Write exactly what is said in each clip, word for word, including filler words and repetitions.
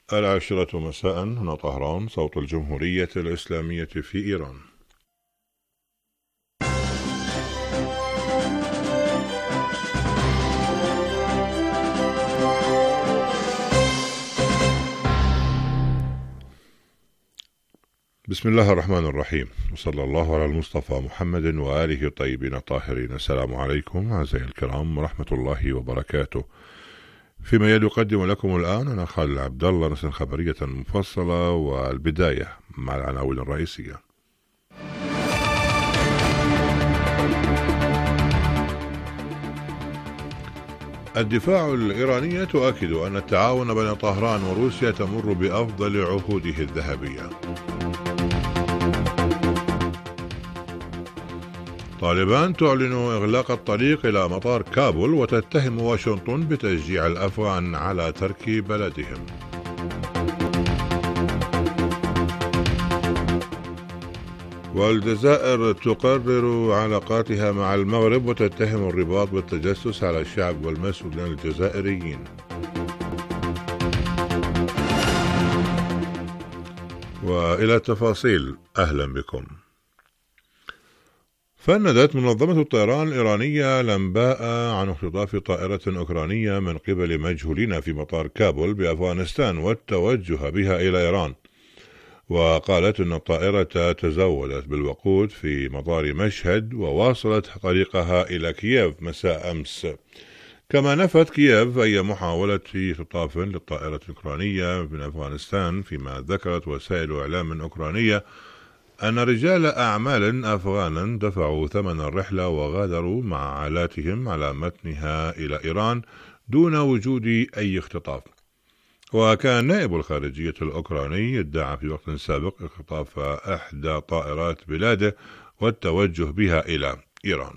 العاشرة مساء هنا طهران، صوت الجمهورية الإسلامية في إيران. بسم الله الرحمن الرحيم، وصلى الله على المصطفى محمد وآله الطيبين الطاهرين. السلام عليكم أعزائي الكرام ورحمة الله وبركاته. فيما يلي يقدم لكم الآن أنا خالد عبد الله نشرة خبرية مفصلة، والبداية مع العناوين الرئيسية. الدفاع الإيراني تؤكد أن التعاون بين طهران وروسيا تمر بأفضل عهوده الذهبية. طالبان تعلن إغلاق الطريق إلى مطار كابول وتتهم واشنطن بتشجيع الأفغان على ترك بلدهم. والجزائر تقرر علاقاتها مع المغرب وتتهم الرباط بالتجسس على الشعب والمسؤولين الجزائريين. وإلى التفاصيل، أهلا بكم. فندت منظمة الطيران الإيرانية الأنباء عن اختطاف طائرة أوكرانية من قبل مجهولين في مطار كابول بأفغانستان والتوجه بها إلى إيران، وقالت أن الطائرة تزودت بالوقود في مطار مشهد وواصلت طريقها إلى كييف مساء أمس. كما نفت كييف أي محاولة اختطاف للطائرة الأوكرانية من أفغانستان، فيما ذكرت وسائل إعلام أوكرانية أن رجال أعمال أفغانا دفعوا ثمن الرحلة وغادروا مع عائلاتهم على متنها إلى إيران دون وجود أي اختطاف. وكان نائب الخارجية الأوكراني ادعى في وقت سابق اختطاف إحدى طائرات بلاده والتوجه بها إلى إيران.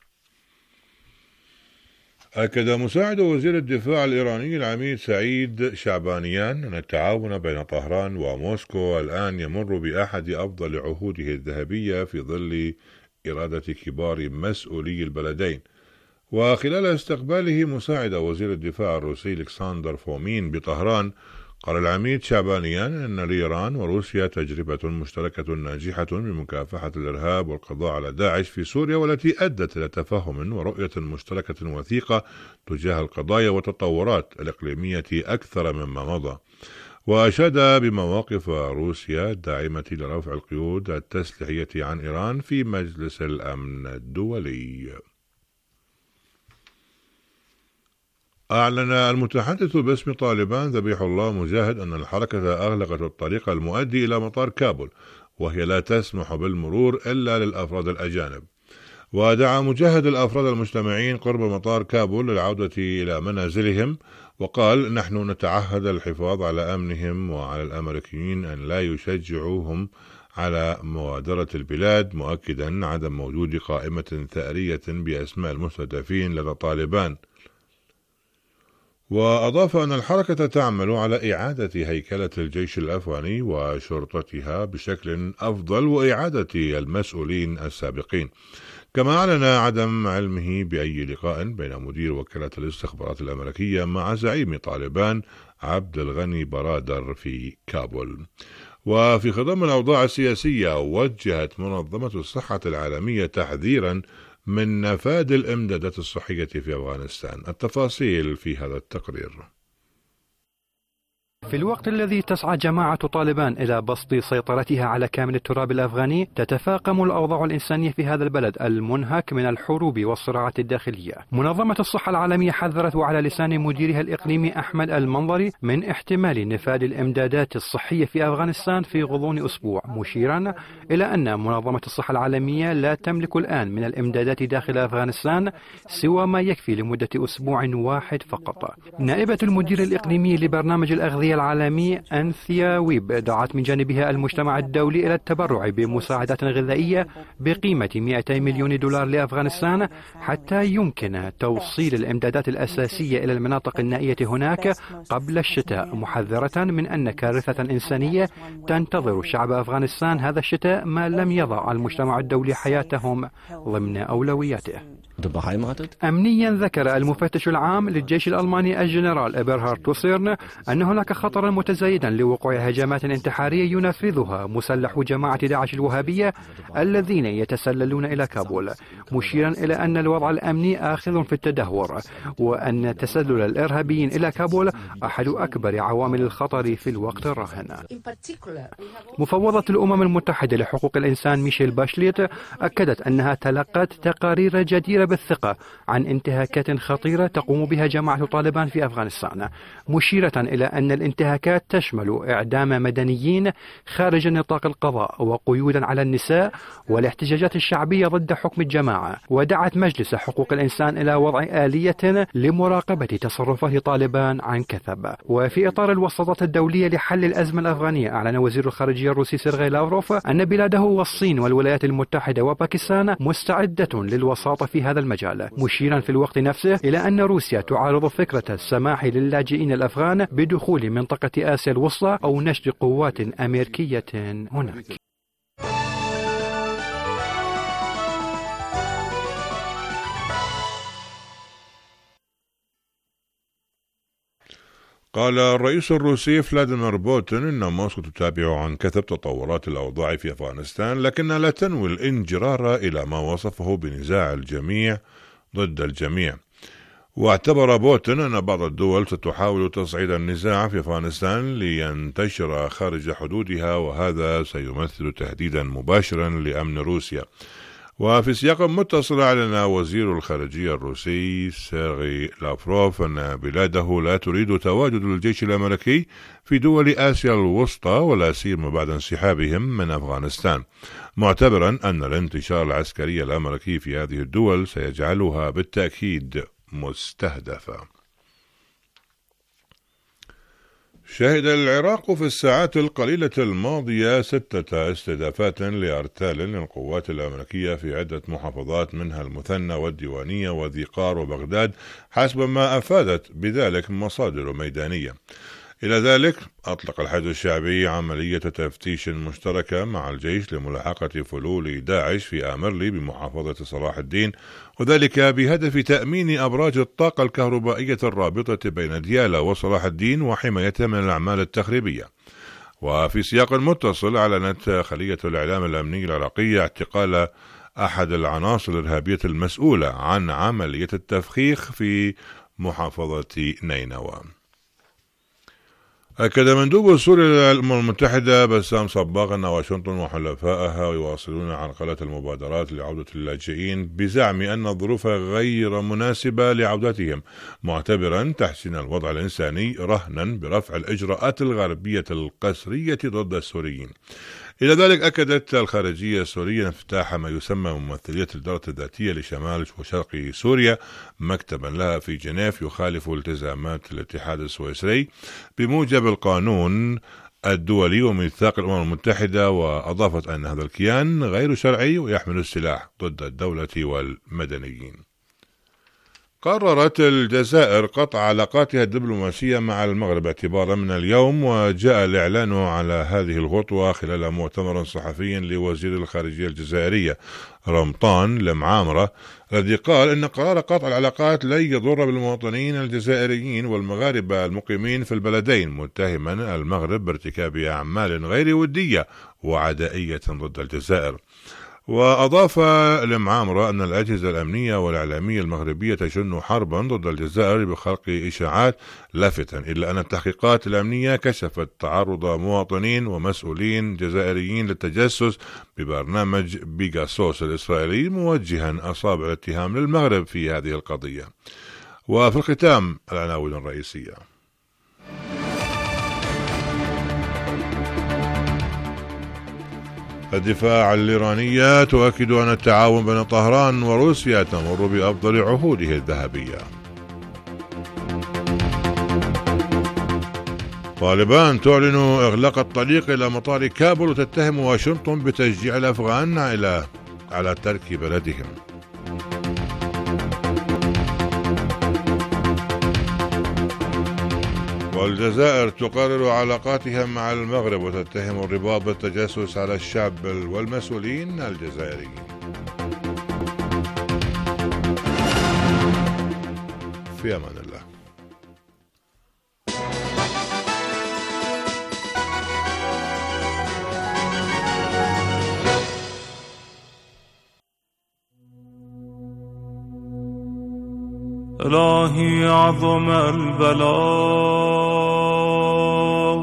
أكد مساعد وزير الدفاع الإيراني العميد سعيد شعبانيان أن التعاون بين طهران وموسكو الآن يمر بأحد أفضل عهوده الذهبية في ظل إرادة كبار مسؤولي البلدين. وخلال استقباله مساعد وزير الدفاع الروسي ألكسندر فومين بطهران، قال العميد شعبانيان أن لإيران وروسيا تجربة مشتركة ناجحة بمكافحة الإرهاب والقضاء على داعش في سوريا، والتي أدت إلى تفاهم ورؤية مشتركة وثيقة تجاه القضايا والتطورات الإقليمية أكثر مما مضى. وأشاد بمواقف روسيا الداعمة لرفع القيود التسليحية عن إيران في مجلس الأمن الدولي. أعلن المتحدث باسم طالبان ذبيح الله مجاهد أن الحركة أغلقت الطريق المؤدي إلى مطار كابول، وهي لا تسمح بالمرور إلا للأفراد الأجانب. ودعا مجاهد الأفراد المجتمعين قرب مطار كابول للعودة إلى منازلهم، وقال: نحن نتعهد الحفاظ على أمنهم وعلى الأمريكيين أن لا يشجعوهم على مغادرة البلاد، مؤكدا عدم وجود قائمة ثأرية بأسماء المستهدفين لدى طالبان. وأضاف أن الحركة تعمل على إعادة هيكلة الجيش الأفغاني وشرطتها بشكل أفضل وإعادة المسؤولين السابقين. كما أعلن عدم علمه بأي لقاء بين مدير وكالة الاستخبارات الأمريكية مع زعيم طالبان عبد الغني برادر في كابول. وفي خضم الأوضاع السياسية، وجهت منظمة الصحة العالمية تحذيرا من نفاذ الإمدادات الصحية في أفغانستان. التفاصيل في هذا التقرير. في الوقت الذي تسعى جماعة طالبان إلى بسط سيطرتها على كامل التراب الأفغاني، تتفاقم الأوضاع الإنسانية في هذا البلد المنهك من الحروب والصراعات الداخلية. منظمة الصحة العالمية حذرت على لسان مديرها الإقليمي أحمد المنظري من احتمال نفاذ الإمدادات الصحية في أفغانستان في غضون أسبوع، مشيرا إلى أن منظمة الصحة العالمية لا تملك الآن من الإمدادات داخل أفغانستان سوى ما يكفي لمدة أسبوع واحد فقط. نائبة المدير الإقليمي لبرنامج الأغذية العالمي أنثيا ويب دعت من جانبها المجتمع الدولي إلى التبرع بمساعدات غذائية بقيمة مئتي مليون دولار لأفغانستان حتى يمكن توصيل الإمدادات الأساسية إلى المناطق النائية هناك قبل الشتاء، محذرة من أن كارثة إنسانية تنتظر شعب أفغانستان هذا الشتاء ما لم يضع المجتمع الدولي حياتهم ضمن أولوياته. أمنيا، ذكر المفتش العام للجيش الألماني الجنرال إبرهارد توسيرن أن هناك خطرا متزايدا لوقوع هجمات انتحارية ينفذها مسلحو جماعة داعش الوهابية الذين يتسللون إلى كابول، مشيرا إلى أن الوضع الأمني آخذ في التدهور، وأن تسلل الإرهابيين إلى كابول أحد أكبر عوامل الخطر في الوقت الراهن. مفوضة الأمم المتحدة لحقوق الإنسان ميشيل باشليت أكدت أنها تلقت تقارير جديرة بالثقة عن انتهاكات خطيرة تقوم بها جماعة طالبان في أفغانستان، مشيرة إلى أن الانتهاكات تشمل إعدام مدنيين خارج نطاق القضاء وقيودا على النساء والاحتجاجات الشعبية ضد حكم الجماعة، ودعت مجلس حقوق الإنسان إلى وضع آلية لمراقبة تصرفات طالبان عن كثب. وفي إطار الوساطات الدولية لحل الأزمة الأفغانية، أعلن وزير الخارجية الروسي سيرغي لافروف أن بلاده والصين والولايات المتحدة وباكستان مستعدة للوساطة في هذا المجال، مشيرا في الوقت نفسه إلى أن روسيا تعارض فكرة السماح للاجئين الأفغان بدخول منطقة آسيا الوسطى أو نشر قوات أمريكية هناك. قال الرئيس الروسي فلاديمير بوتين إن موسكو تتابع عن كثب تطورات الأوضاع في أفغانستان، لكنها لا تنوي الانجرار إلى ما وصفه بنزاع الجميع ضد الجميع. واعتبر بوتين أن بعض الدول ستحاول تصعيد النزاع في أفغانستان لينتشر خارج حدودها، وهذا سيمثل تهديدا مباشرا لأمن روسيا. وفي سياق متصل، أعلن وزير الخارجية الروسي سيرغي لافروف أن بلاده لا تريد تواجد الجيش الأمريكي في دول آسيا الوسطى، ولا سيما بعد انسحابهم من أفغانستان، معتبرا أن الانتشار العسكري الأمريكي في هذه الدول سيجعلها بالتأكيد مستهدفة. شهد العراق في الساعات القليلة الماضية ستة استهدافات لأرتال للقوات الأمريكية في عدة محافظات، منها المثنى والديوانية وذي قار وبغداد، حسب ما أفادت بذلك مصادر ميدانية. إلى ذلك أطلق الحشد الشعبي عملية تفتيش مشتركة مع الجيش لملاحقة فلول داعش في آمرلي بمحافظة صلاح الدين، وذلك بهدف تأمين أبراج الطاقة الكهربائية الرابطة بين ديالى وصلاح الدين وحمايتها من الأعمال التخريبية. وفي سياق متصل، أعلنت خلية الإعلام الأمني العراقية اعتقال أحد العناصر الإرهابية المسؤولة عن عملية التفخيخ في محافظة نينوى. أكد مندوب سوريا للأمم المتحدة بسام صباغ أن واشنطن وحلفائها يواصلون عرقلة المبادرات لعودة اللاجئين، بزعم أن الظروف غير مناسبة لعودتهم، معتبرا تحسين الوضع الإنساني رهنا برفع الإجراءات الغربية القسرية ضد السوريين. إلى ذلك أكدت الخارجية السورية افتتاح ما يسمى ممثلية الإدارة الذاتية لشمال وشرق سوريا، مكتبا لها في جنيف يخالف التزامات الاتحاد السويسري بموجب القانون الدولي وميثاق الأمم المتحدة، وأضافت أن هذا الكيان غير شرعي ويحمل السلاح ضد الدولة والمدنيين. قررت الجزائر قطع علاقاتها الدبلوماسية مع المغرب اعتبارا من اليوم، وجاء الإعلان على هذه الخطوة خلال مؤتمر صحفي لوزير الخارجية الجزائرية رمضان المعامرة، الذي قال إن قرار قطع العلاقات لن يضر بالمواطنين الجزائريين والمغاربة المقيمين في البلدين، متهما المغرب بارتكاب أعمال غير ودية وعدائية ضد الجزائر. وأضاف المعامرة أن الأجهزة الأمنية والإعلامية المغربية تشن حربا ضد الجزائر بخلق إشاعات، لافتا إلا أن التحقيقات الأمنية كشفت تعرض مواطنين ومسؤولين جزائريين للتجسس ببرنامج بيغاسوس الإسرائيلي، موجها أصابع الاتهام للمغرب في هذه القضية. وفي الختام العناوين الرئيسية. الدفاع الإيرانية تؤكد أن التعاون بين طهران وروسيا تمر بأفضل عهوده الذهبية. طالبان تعلن إغلاق الطريق إلى مطار كابول وتتهم واشنطن بتشجيع الأفغان إلى على ترك بلدهم. والجزائر تقرر علاقاتها مع المغرب وتتهم الرباط بالتجسس على الشعب والمسؤولين الجزائريين. في أمان الله. إلهي عظم البلاء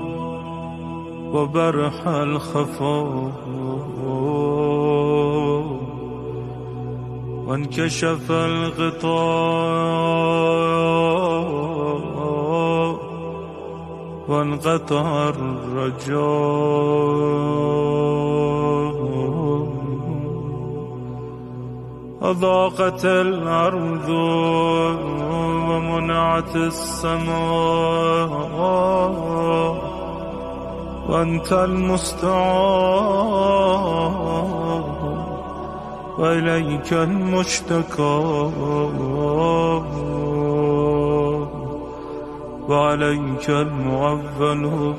وبرح الخفاء وانكشف الغطاء وانقطع الرجاء أضاقت الأرض ومنعت السماء وأنت المستعان وإليك المشتكى وعليك المعول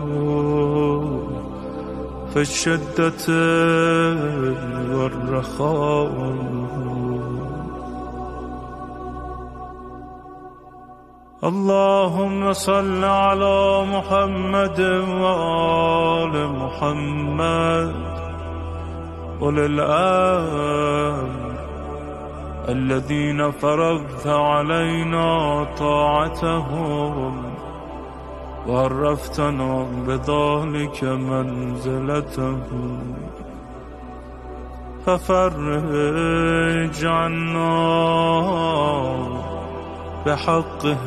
في الشدة والرخاء. اللهم صل على محمد وآل محمد أولي الأمر الذين فرضت علينا طاعتهم وعرفتنا بذلك منزلتهم ففرج عنا بحقه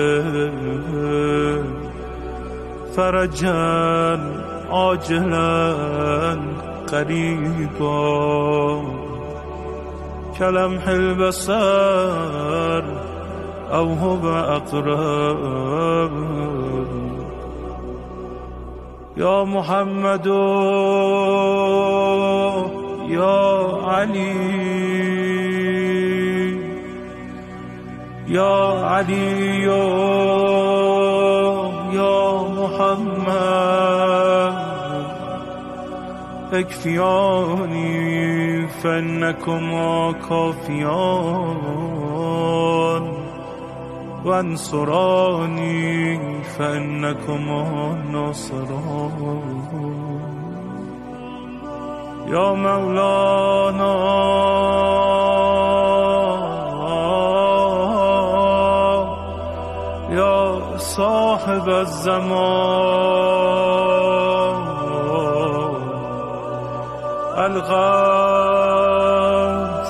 فرجا عاجلا قريبا كلمح البصر أو هو أقرب. يا محمد يا علي يا علي يا محمد اكفياني فإنكما كافيان وانصراني فإنكما ناصران. يا مولانا يا صاحب الزمان الغوث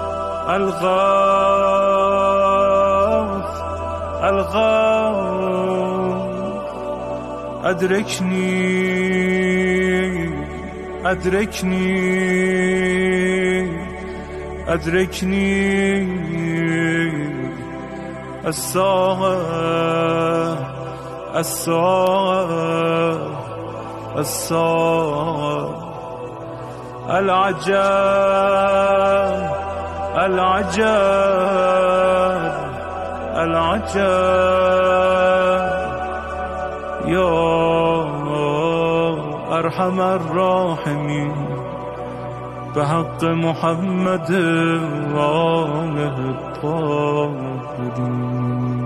الغوث الغوث أدركني أدركني أدركني الساعة الساعة الساعة العجاب العجاب العجاب. يا أرحم الراحمين بحق محمد وآله الطاهرين.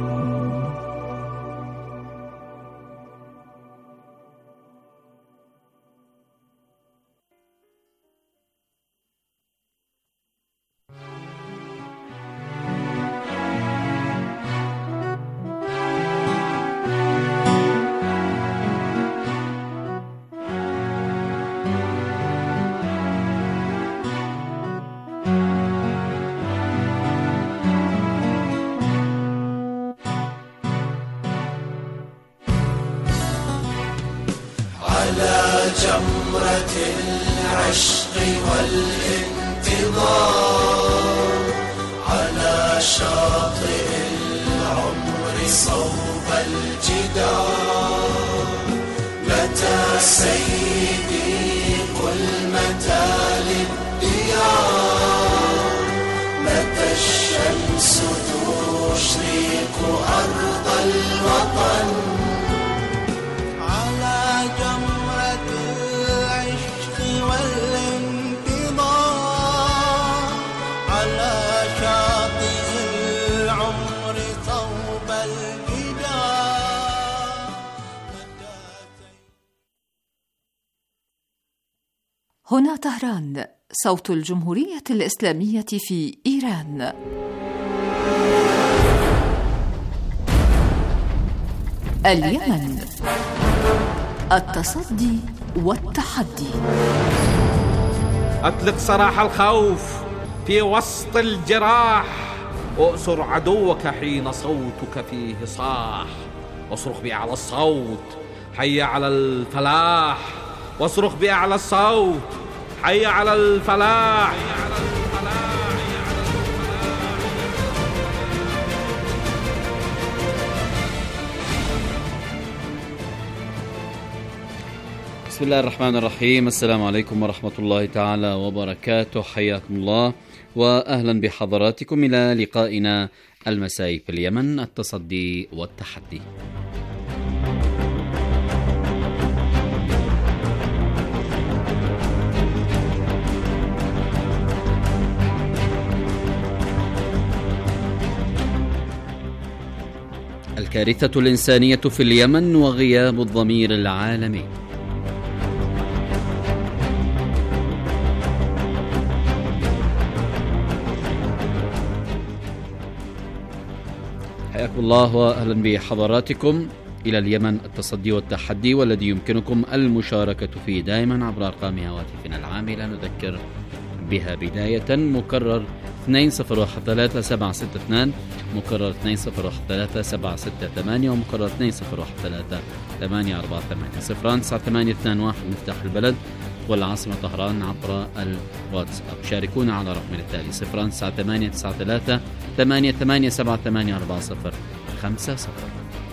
جمرة العشق والانتظار على شاطئ العمر صوب الجدار. متى سيدي قل متى للديار، متى الشمس تشرق أرض الوطن على جمرة العشق والانتظار على شاطئ العمر صوب الجدار. هنا طهران، صوت الجمهورية الإسلامية في إيران. اليمن. التصدي والتحدي. أطلق سراح الخوف في وسط الجراح، أؤسر عدوك حين صوتك فيه صاح، واصرخ بأعلى الصوت حي على الفلاح، واصرخ بأعلى الصوت حي على الفلاح. بسم الله الرحمن الرحيم. السلام عليكم ورحمة الله تعالى وبركاته. حياكم الله وأهلا بحضراتكم إلى لقائنا المسائي في اليمن، التصدي والتحدي. الكارثة الإنسانية في اليمن وغياب الضمير العالمي. حياكم الله وأهلا بحضراتكم إلى اليمن، التصدي والتحدي، والذي يمكنكم المشاركة فيه دائما عبر أرقام هواتفنا العاملة. نذكر بها بداية: مكرر اثنين صفر واحد ثلاثة سبعة ستة اثنين، مكرر اثنين صفر واحد ثلاثة سبعة ستة ثمانية، ومكرر اثنين صفر واحد ثلاثة ثمانية أربعة ثمانية. صفران تسعة ثمانية اثنين واحد مفتاح البلد والعاصمة طهران عبر الواتساب. شاركونا على رقم التالي: صفران تسعة ثمانية تسعة ثلاثة ثمانية ثمانية سبعة ثمانية أربعة صفر خمسة صفر.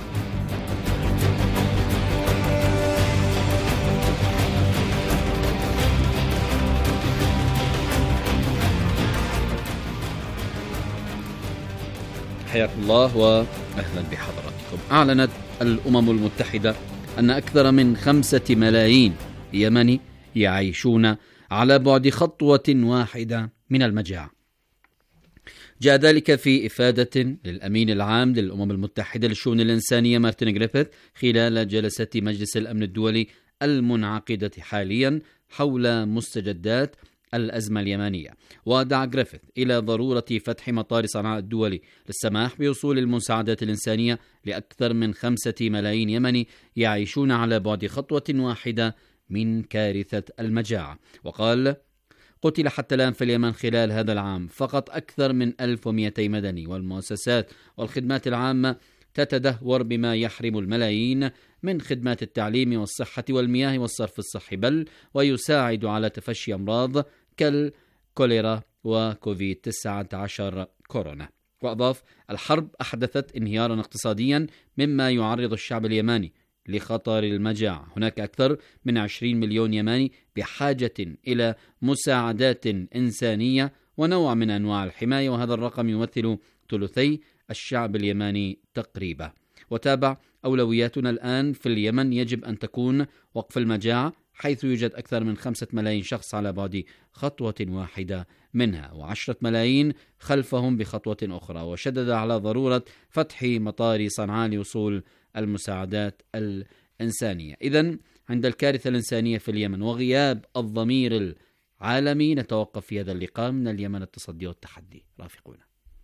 حياكم الله وأهلا بحضراتكم. أعلنت الأمم المتحدة أن أكثر من خمسة ملايين يمني يعيشون على بعد خطوة واحدة من المجاعة. جاء ذلك في إفادة للأمين العام للأمم المتحدة للشؤون الإنسانية مارتن غريفيث خلال جلسة مجلس الأمن الدولي المنعقدة حاليا حول مستجدات الأزمة اليمنية. ودعا غريفيث إلى ضرورة فتح مطار صنعاء الدولي للسماح بوصول المساعدات الإنسانية لأكثر من خمسة ملايين يمني يعيشون على بعد خطوة واحدة من كارثة المجاعة. وقال: قتل حتى الآن في اليمن خلال هذا العام فقط أكثر من ألف ومئتين مدني، والمؤسسات والخدمات العامة تتدهور بما يحرم الملايين من خدمات التعليم والصحة والمياه والصرف الصحي، بل ويساعد على تفشي أمراض كالكوليرا وكوفيد تسعة عشر كورونا. وأضاف: الحرب أحدثت انهيارا اقتصاديا مما يعرض الشعب اليماني لخطر المجاعة. هناك أكثر من عشرين مليون يماني بحاجة إلى مساعدات إنسانية ونوع من أنواع الحماية، وهذا الرقم يمثل ثلثي الشعب اليماني تقريبا. وتابع: أولوياتنا الآن في اليمن يجب أن تكون وقف المجاعة، حيث يوجد أكثر من خمسة ملايين شخص على بعد خطوة واحدة منها، وعشرة ملايين خلفهم بخطوة أخرى. وشدد على ضرورة فتح مطار صنعاء لوصول المساعدات الإنسانية. إذن عند الكارثة الإنسانية في اليمن وغياب الضمير العالمي نتوقف في هذا اللقاء من اليمن، التصدي والتحدي. رافقونا.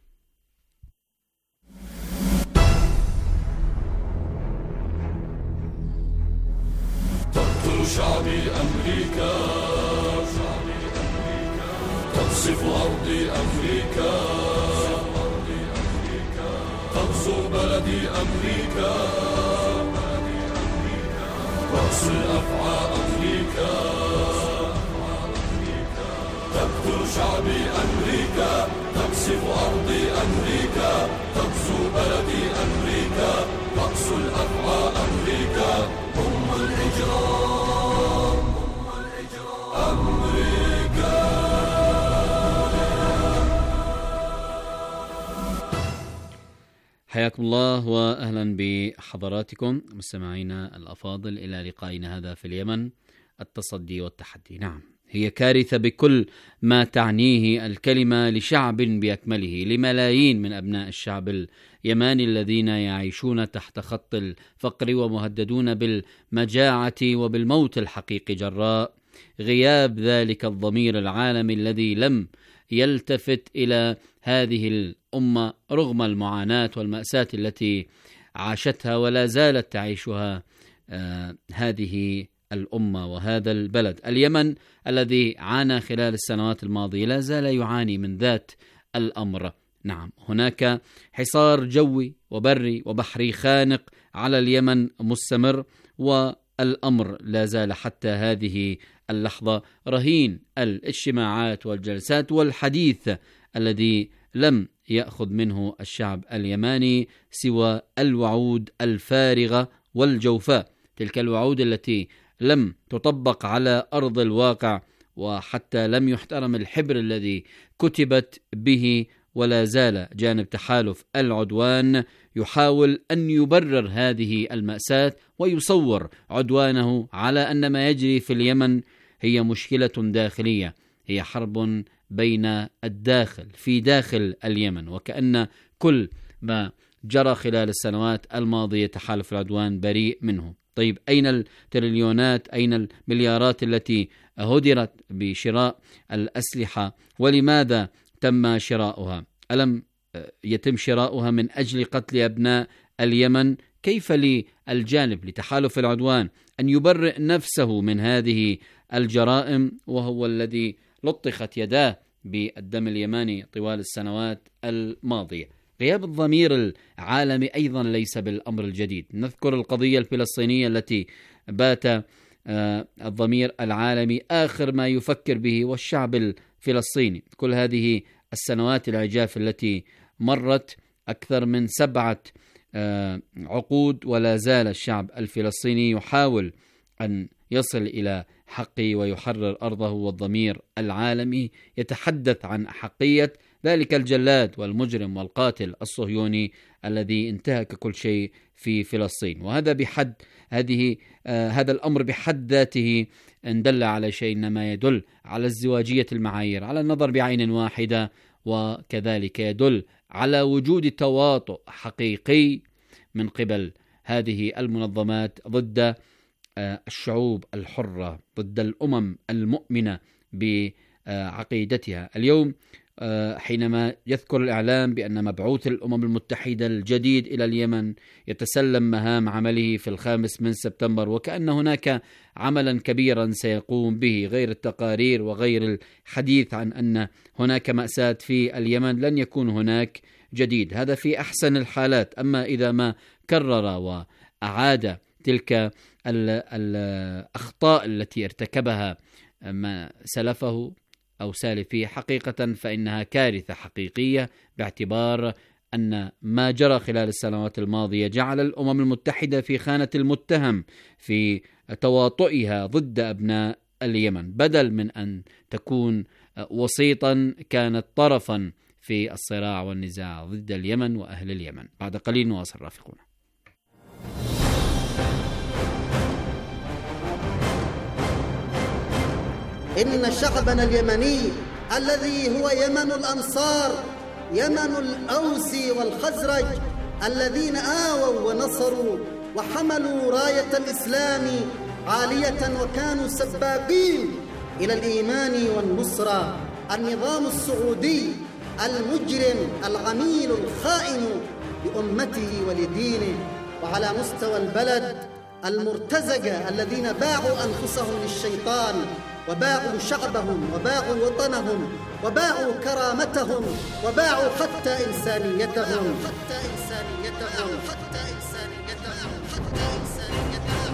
تقتل شعبي أمريكا، تقصف أرضي أمريكا، تغزو بلدي أمريكا، رأس الأفعى أمريكا، تقتل شعبي أمريكا، تقصف أرضي أمريكا، تغزو بلدي أمريكا، رأس الأفعى أمريكا، أم الإجرام أمريكا. حياكم الله وأهلا بحضراتكم مستمعينا الأفاضل إلى لقائنا هذا في اليمن، التصدي والتحدي. نعم، هي كارثة بكل ما تعنيه الكلمة لشعب بأكمله، لملايين من أبناء الشعب اليماني الذين يعيشون تحت خط الفقر ومهددون بالمجاعة وبالموت الحقيقي جراء غياب ذلك الضمير العالمي الذي لم يلتفت إلى هذه الأمة رغم المعاناة والمأساة التي عاشتها ولا زالت تعيشها آه هذه الأمة وهذا البلد. اليمن الذي عانى خلال السنوات الماضية لا زال يعاني من ذات الأمر. نعم، هناك حصار جوي وبري وبحري خانق على اليمن مستمر، والأمر لا زال حتى هذه اللحظة رهين الاجتماعات والجلسات والحديث الذي لم يأخذ منه الشعب اليماني سوى الوعود الفارغة والجوفاء، تلك الوعود التي لم تطبق على أرض الواقع، وحتى لم يحترم الحبر الذي كتبت به. ولا زال جانب تحالف العدوان يحاول أن يبرر هذه المأساة ويصور عدوانه على أن ما يجري في اليمن هي مشكلة داخلية، هي حرب بين الداخل في داخل اليمن، وكأن كل ما جرى خلال السنوات الماضية تحالف العدوان بريء منه. طيب، أين التريليونات، أين المليارات التي هدرت بشراء الأسلحة؟ ولماذا تم شراؤها؟ ألم يتم شراؤها من أجل قتل أبناء اليمن؟ كيف للجانب لتحالف العدوان أن يبرئ نفسه من هذه الجرائم وهو الذي لطخت يداه بالدم اليماني طوال السنوات الماضية؟ غياب الضمير العالمي أيضا ليس بالأمر الجديد. نذكر القضية الفلسطينية التي بات الضمير العالمي آخر ما يفكر به والشعب الفلسطيني. كل هذه السنوات العجاف التي مرت أكثر من سبعة عقود ولا زال الشعب الفلسطيني يحاول أن يصل إلى حقه ويحرر أرضه، والضمير العالمي يتحدث عن أحقية ذلك الجلاد والمجرم والقاتل الصهيوني الذي انتهك كل شيء في فلسطين. وهذا بحد هذه آه هذا الأمر بحد ذاته إن دل على شيء إنما يدل على ازدواجية المعايير، على النظر بعين واحدة، وكذلك يدل على وجود تواطؤ حقيقي من قبل هذه المنظمات ضد آه الشعوب الحرة، ضد الأمم المؤمنة بعقيدتها. اليوم حينما يذكر الإعلام بأن مبعوث الأمم المتحدة الجديد إلى اليمن يتسلم مهام عمله في الخامس من سبتمبر، وكأن هناك عملا كبيرا سيقوم به غير التقارير وغير الحديث عن أن هناك مأساة في اليمن، لن يكون هناك جديد. هذا في أحسن الحالات. أما إذا ما كرر وأعاد تلك الأخطاء التي ارتكبها ما سلفه أو سالفيه حقيقة فإنها كارثة حقيقية، باعتبار أن ما جرى خلال السنوات الماضية جعل الأمم المتحدة في خانة المتهم في تواطئها ضد أبناء اليمن، بدل من أن تكون وسيطا كانت طرفا في الصراع والنزاع ضد اليمن وأهل اليمن. بعد قليل نواصل رافقنا. إن شعبنا اليمني الذي هو يمن الأنصار، يمن الأوس والخزرج، الذين آووا ونصروا وحملوا راية الإسلام عالية وكانوا سباقين إلى الإيمان والنصرة. النظام السعودي المجرم العميل الخائن لأمته ولدينه، وعلى مستوى البلد المرتزقة الذين باعوا أنفسهم للشيطان وباعوا شعبهم وباعوا وطنهم وباعوا كرامتهم وباعوا حتى إنسانيتهم حتى إنسانيتهم حتى إنسانيتهم حتى إنسانيتهم.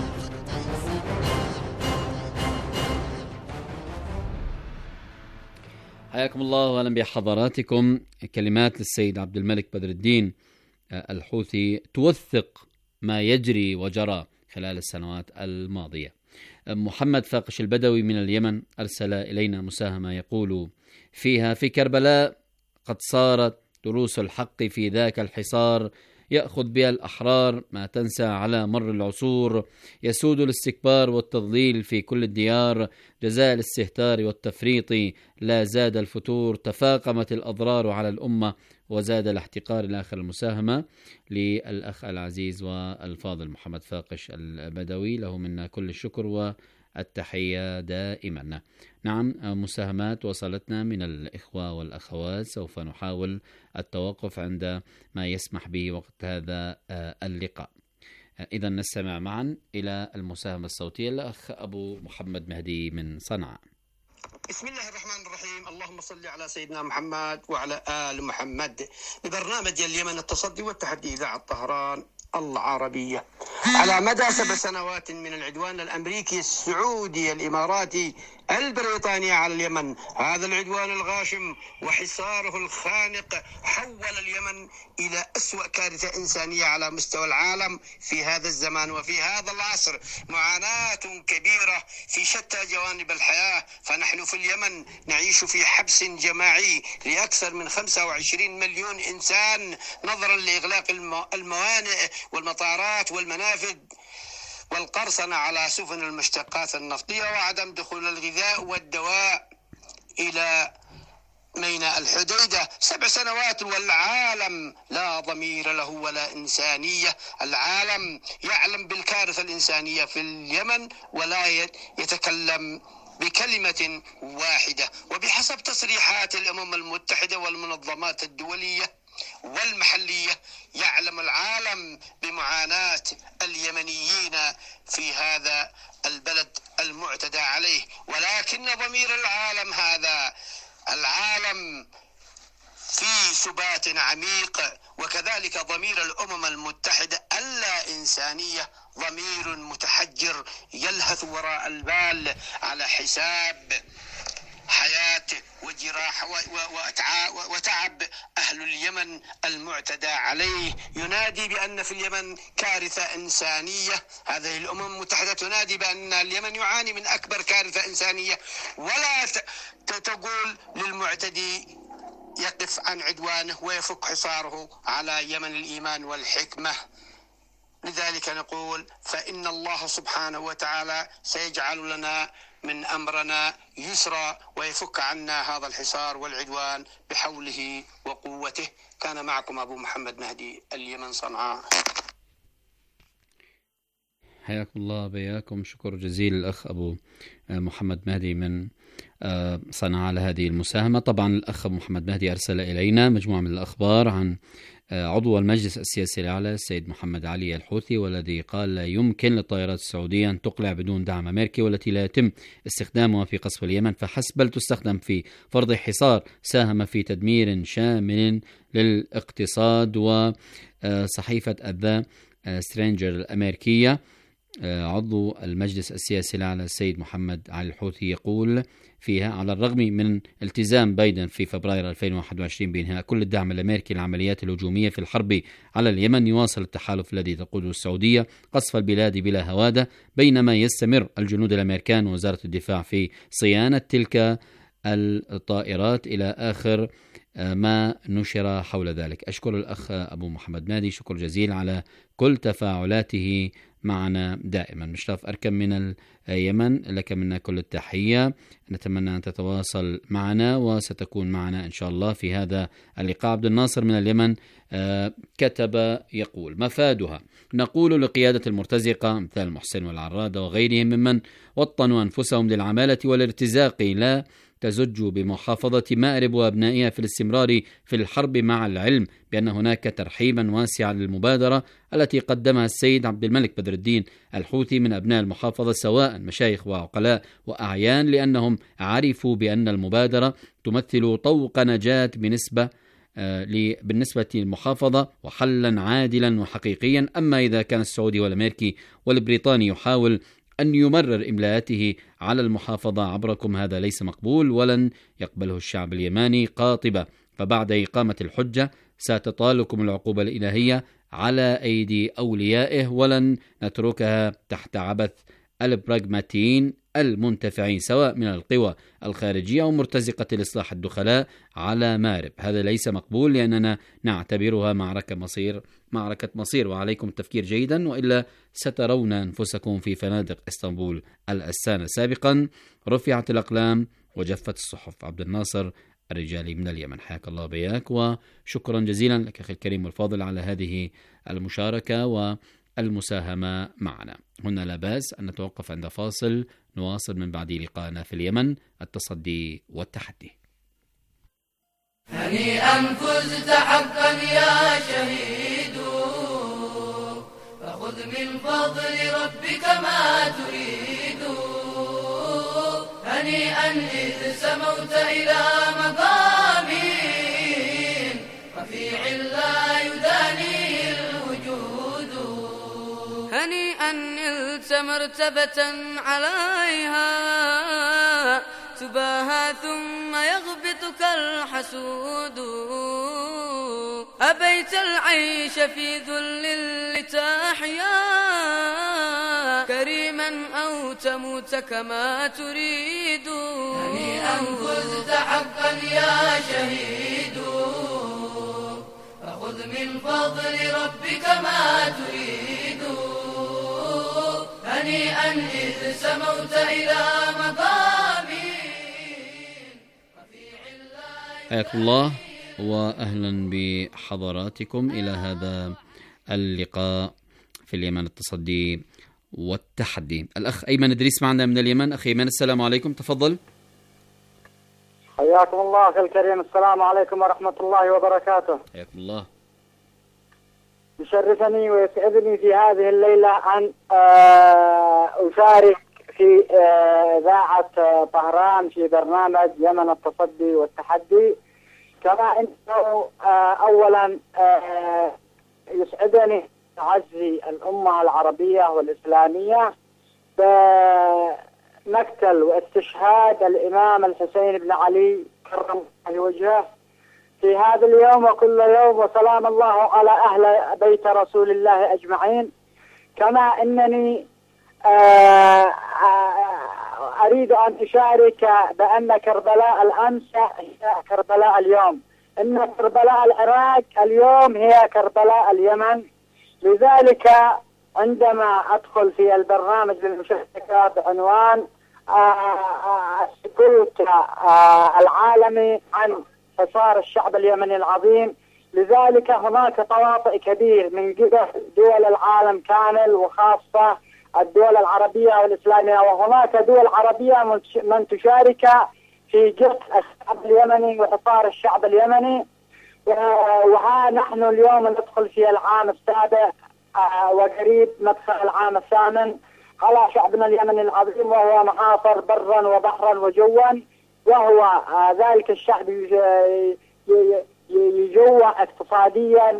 حياكم الله واهلا بحضراتكم. كلمات للسيد عبد الملك بدر الدين الحوثي توثق ما يجري وجرى خلال السنوات الماضية. محمد فاقش البدوي من اليمن أرسل إلينا مساهمة يقول فيها: في كربلاء قد صارت دروس الحق في ذاك الحصار يأخذ بها الأحرار ما تنسى على مر العصور، يسود الاستكبار والتضليل في كل الديار، جزاء الاستهتار والتفريط لا زاد الفتور، تفاقمت الأضرار على الأمة وزاد الاحتقار. إلى آخر المساهمة للأخ العزيز والفاضل محمد فاقش البدوي، له منا كل الشكر التحية دائما. نعم، مساهمات وصلتنا من الإخوة والأخوات، سوف نحاول التوقف عند ما يسمح به وقت هذا اللقاء. إذا نستمع معا إلى المساهمة الصوتية الأخ أبو محمد مهدي من صنعاء. بسم الله الرحمن الرحيم. اللهم صل على سيدنا محمد وعلى آل محمد. لبرنامج اليمن التصدي والتحدي إذاعة طهران العربية. على مدى سبع سنوات من العدوان الأمريكي السعودي الإماراتي البريطاني على اليمن، هذا العدوان الغاشم وحصاره الخانق حول اليمن إلى أسوأ كارثة إنسانية على مستوى العالم في هذا الزمان وفي هذا العصر. معاناة كبيرة في شتى جوانب الحياة، فنحن في اليمن نعيش في حبس جماعي لأكثر من خمسة وعشرين مليون إنسان نظرا لإغلاق الموانئ والمطارات والمنافذ والقرصنة على سفن المشتقات النفطية وعدم دخول الغذاء والدواء إلى ميناء الحديدة. سبع سنوات والعالم لا ضمير له ولا إنسانية. العالم يعلم بالكارثة الإنسانية في اليمن ولا يتكلم بكلمة واحدة. وبحسب تصريحات الأمم المتحدة والمنظمات الدولية والمحلية يعلم العالم بمعاناة اليمنيين في هذا البلد المعتدى عليه، ولكن ضمير العالم هذا العالم في سبات عميق، وكذلك ضمير الأمم المتحدة اللا إنسانية ضمير متحجر يلهث وراء البال على حساب حياة وجراح وتعب أهل اليمن المعتدى عليه. ينادي بأن في اليمن كارثة إنسانية. هذه الأمم المتحدة تنادي بأن اليمن يعاني من أكبر كارثة إنسانية، ولا تقول للمعتدي يقف عن عدوانه ويفك حصاره على يمن الإيمان والحكمة. لذلك نقول فإن الله سبحانه وتعالى سيجعل لنا من أمرنا يسرا ويفك عنا هذا الحصار والعدوان بحوله وقوته. كان معكم أبو محمد مهدي، اليمن، صنعاء. حياكم الله بياكم. شكر جزيل الأخ أبو محمد مهدي من صنعاء لهذه المساهمة. طبعا الأخ أبو محمد مهدي أرسل إلينا مجموعة من الأخبار عن عضو المجلس السياسي الأعلى السيد محمد علي الحوثي، والذي قال لا يمكن للطائرات السعودية أن تقلع بدون دعم أمريكي، والتي لا يتم استخدامها في قصف اليمن فحسب، بل تستخدم في فرض حصار ساهم في تدمير شامل للاقتصاد. وصحيفة الذا سترينجر الأمريكية عضو المجلس السياسي الأعلى السيد محمد علي الحوثي يقول فيها: على الرغم من التزام بايدن في فبراير ألفين وواحد وعشرين بإنهاء كل الدعم الأمريكي للعمليات الهجومية في الحرب على اليمن، يواصل التحالف الذي تقوده السعودية قصف البلاد بلا هوادة، بينما يستمر الجنود الأمريكان ووزارة الدفاع في صيانة تلك الطائرات إلى آخر ما نشر حول ذلك. أشكر الأخ أبو محمد مهدي شكر جزيل على كل تفاعلاته معنا دائما. مشرف أركم من اليمن، لك منا كل التحية. نتمنى أن تتواصل معنا وستكون معنا إن شاء الله في هذا اللقاء. عبد الناصر من اليمن آه كتب يقول: مفادها نقول لقيادة المرتزقة مثل محسن والعرادة وغيرهم ممن وطنوا أنفسهم للعمالة والارتزاق لا تزج بمحافظة مأرب وأبنائها في الاستمرار في الحرب، مع العلم بأن هناك ترحيبا واسعا للمبادرة التي قدمها السيد عبد الملك بدر الدين الحوثي من أبناء المحافظة، سواء مشايخ وعقلاء وأعيان، لأنهم عرفوا بأن المبادرة تمثل طوق نجاة بنسبة آه بالنسبة للمحافظة وحلا عادلا وحقيقيا. أما إذا كان السعودي والأمريكي والبريطاني يحاول أن يمرر إملاءاته على المحافظة عبركم، هذا ليس مقبول ولن يقبله الشعب اليماني قاطبة. فبعد إقامة الحجة ستطالكم العقوبة الإلهية على أيدي أوليائه، ولن نتركها تحت عبث البراغماتيين المنتفعين سواء من القوى الخارجية أو مرتزقة الإصلاح الدخلاء على مارب. هذا ليس مقبول لأننا نعتبرها معركة مصير معركة مصير وعليكم التفكير جيدا، وإلا سترون أنفسكم في فنادق إسطنبول الأسانة. سابقا رفعت الأقلام وجفت الصحف. عبد الناصر الرجالي من اليمن، حياك الله بياك وشكرا جزيلا لك أخي الكريم والفاضل على هذه المشاركة و المساهمة معنا. هنا لا بأس أن نتوقف عند فاصل، نواصل من بعد لقاءنا في اليمن، التصدي والتحدي. هنيئا فزت حقا يا شهيد، فخذ من فضل ربك ما تريد. هنيئا إذ سموت إلى مقام رفيع لا يدانيه الوجود. هنيئا نلت مرتبة عليها تباهى ثم يغبطك الحسود. أبيت العيش في ذل لتحيا كريما أو تموت كما تريد. هنيئا فزت حقا يا شهيد، فخذ من فضل ربك ما تريد. هنيئا إذ سموت إلى مقام. حياكم الله وأهلا بحضراتكم إلى هذا اللقاء في اليمن، التصدي والتحدي. الأخ أيمن إدريس معنا من اليمن. أخي أيمن السلام عليكم، تفضل. حياكم الله أخي الكريم، السلام عليكم ورحمة الله وبركاته. حياكم الله. يشرفني ويسعدني في هذه الليلة أن أشارك في إذاعة طهران في برنامج يمن التصدي والتحدي. كما أنه أولا يسعدني تعزي الأمة العربية والإسلامية بمقتل واستشهاد الإمام الحسين بن علي كرم الله وجهه في هذا اليوم وكل يوم، وسلام الله على أهل بيت رسول الله أجمعين. كما أنني أريد أن أشارك بأن كربلاء الأمس هي كربلاء اليوم، إن كربلاء العراق اليوم هي كربلاء اليمن. لذلك عندما أدخل في البرنامج للمشاركة بعنوان السكوت العالمي عن حصار الشعب اليمني العظيم، لذلك هناك تواطؤ كبير من قبل دول العالم كامل وخاصة الدول العربية والإسلامية، وهناك دول عربية من تشارك في جهد الشعب اليمني وحصار الشعب اليمني. وها نحن اليوم ندخل في العام السابع وقريب ندخل العام الثامن على شعبنا اليمني العظيم، وهو محاصر برا وبحرا وجوا، وهو ذلك الشعب يجوع اقتصاديا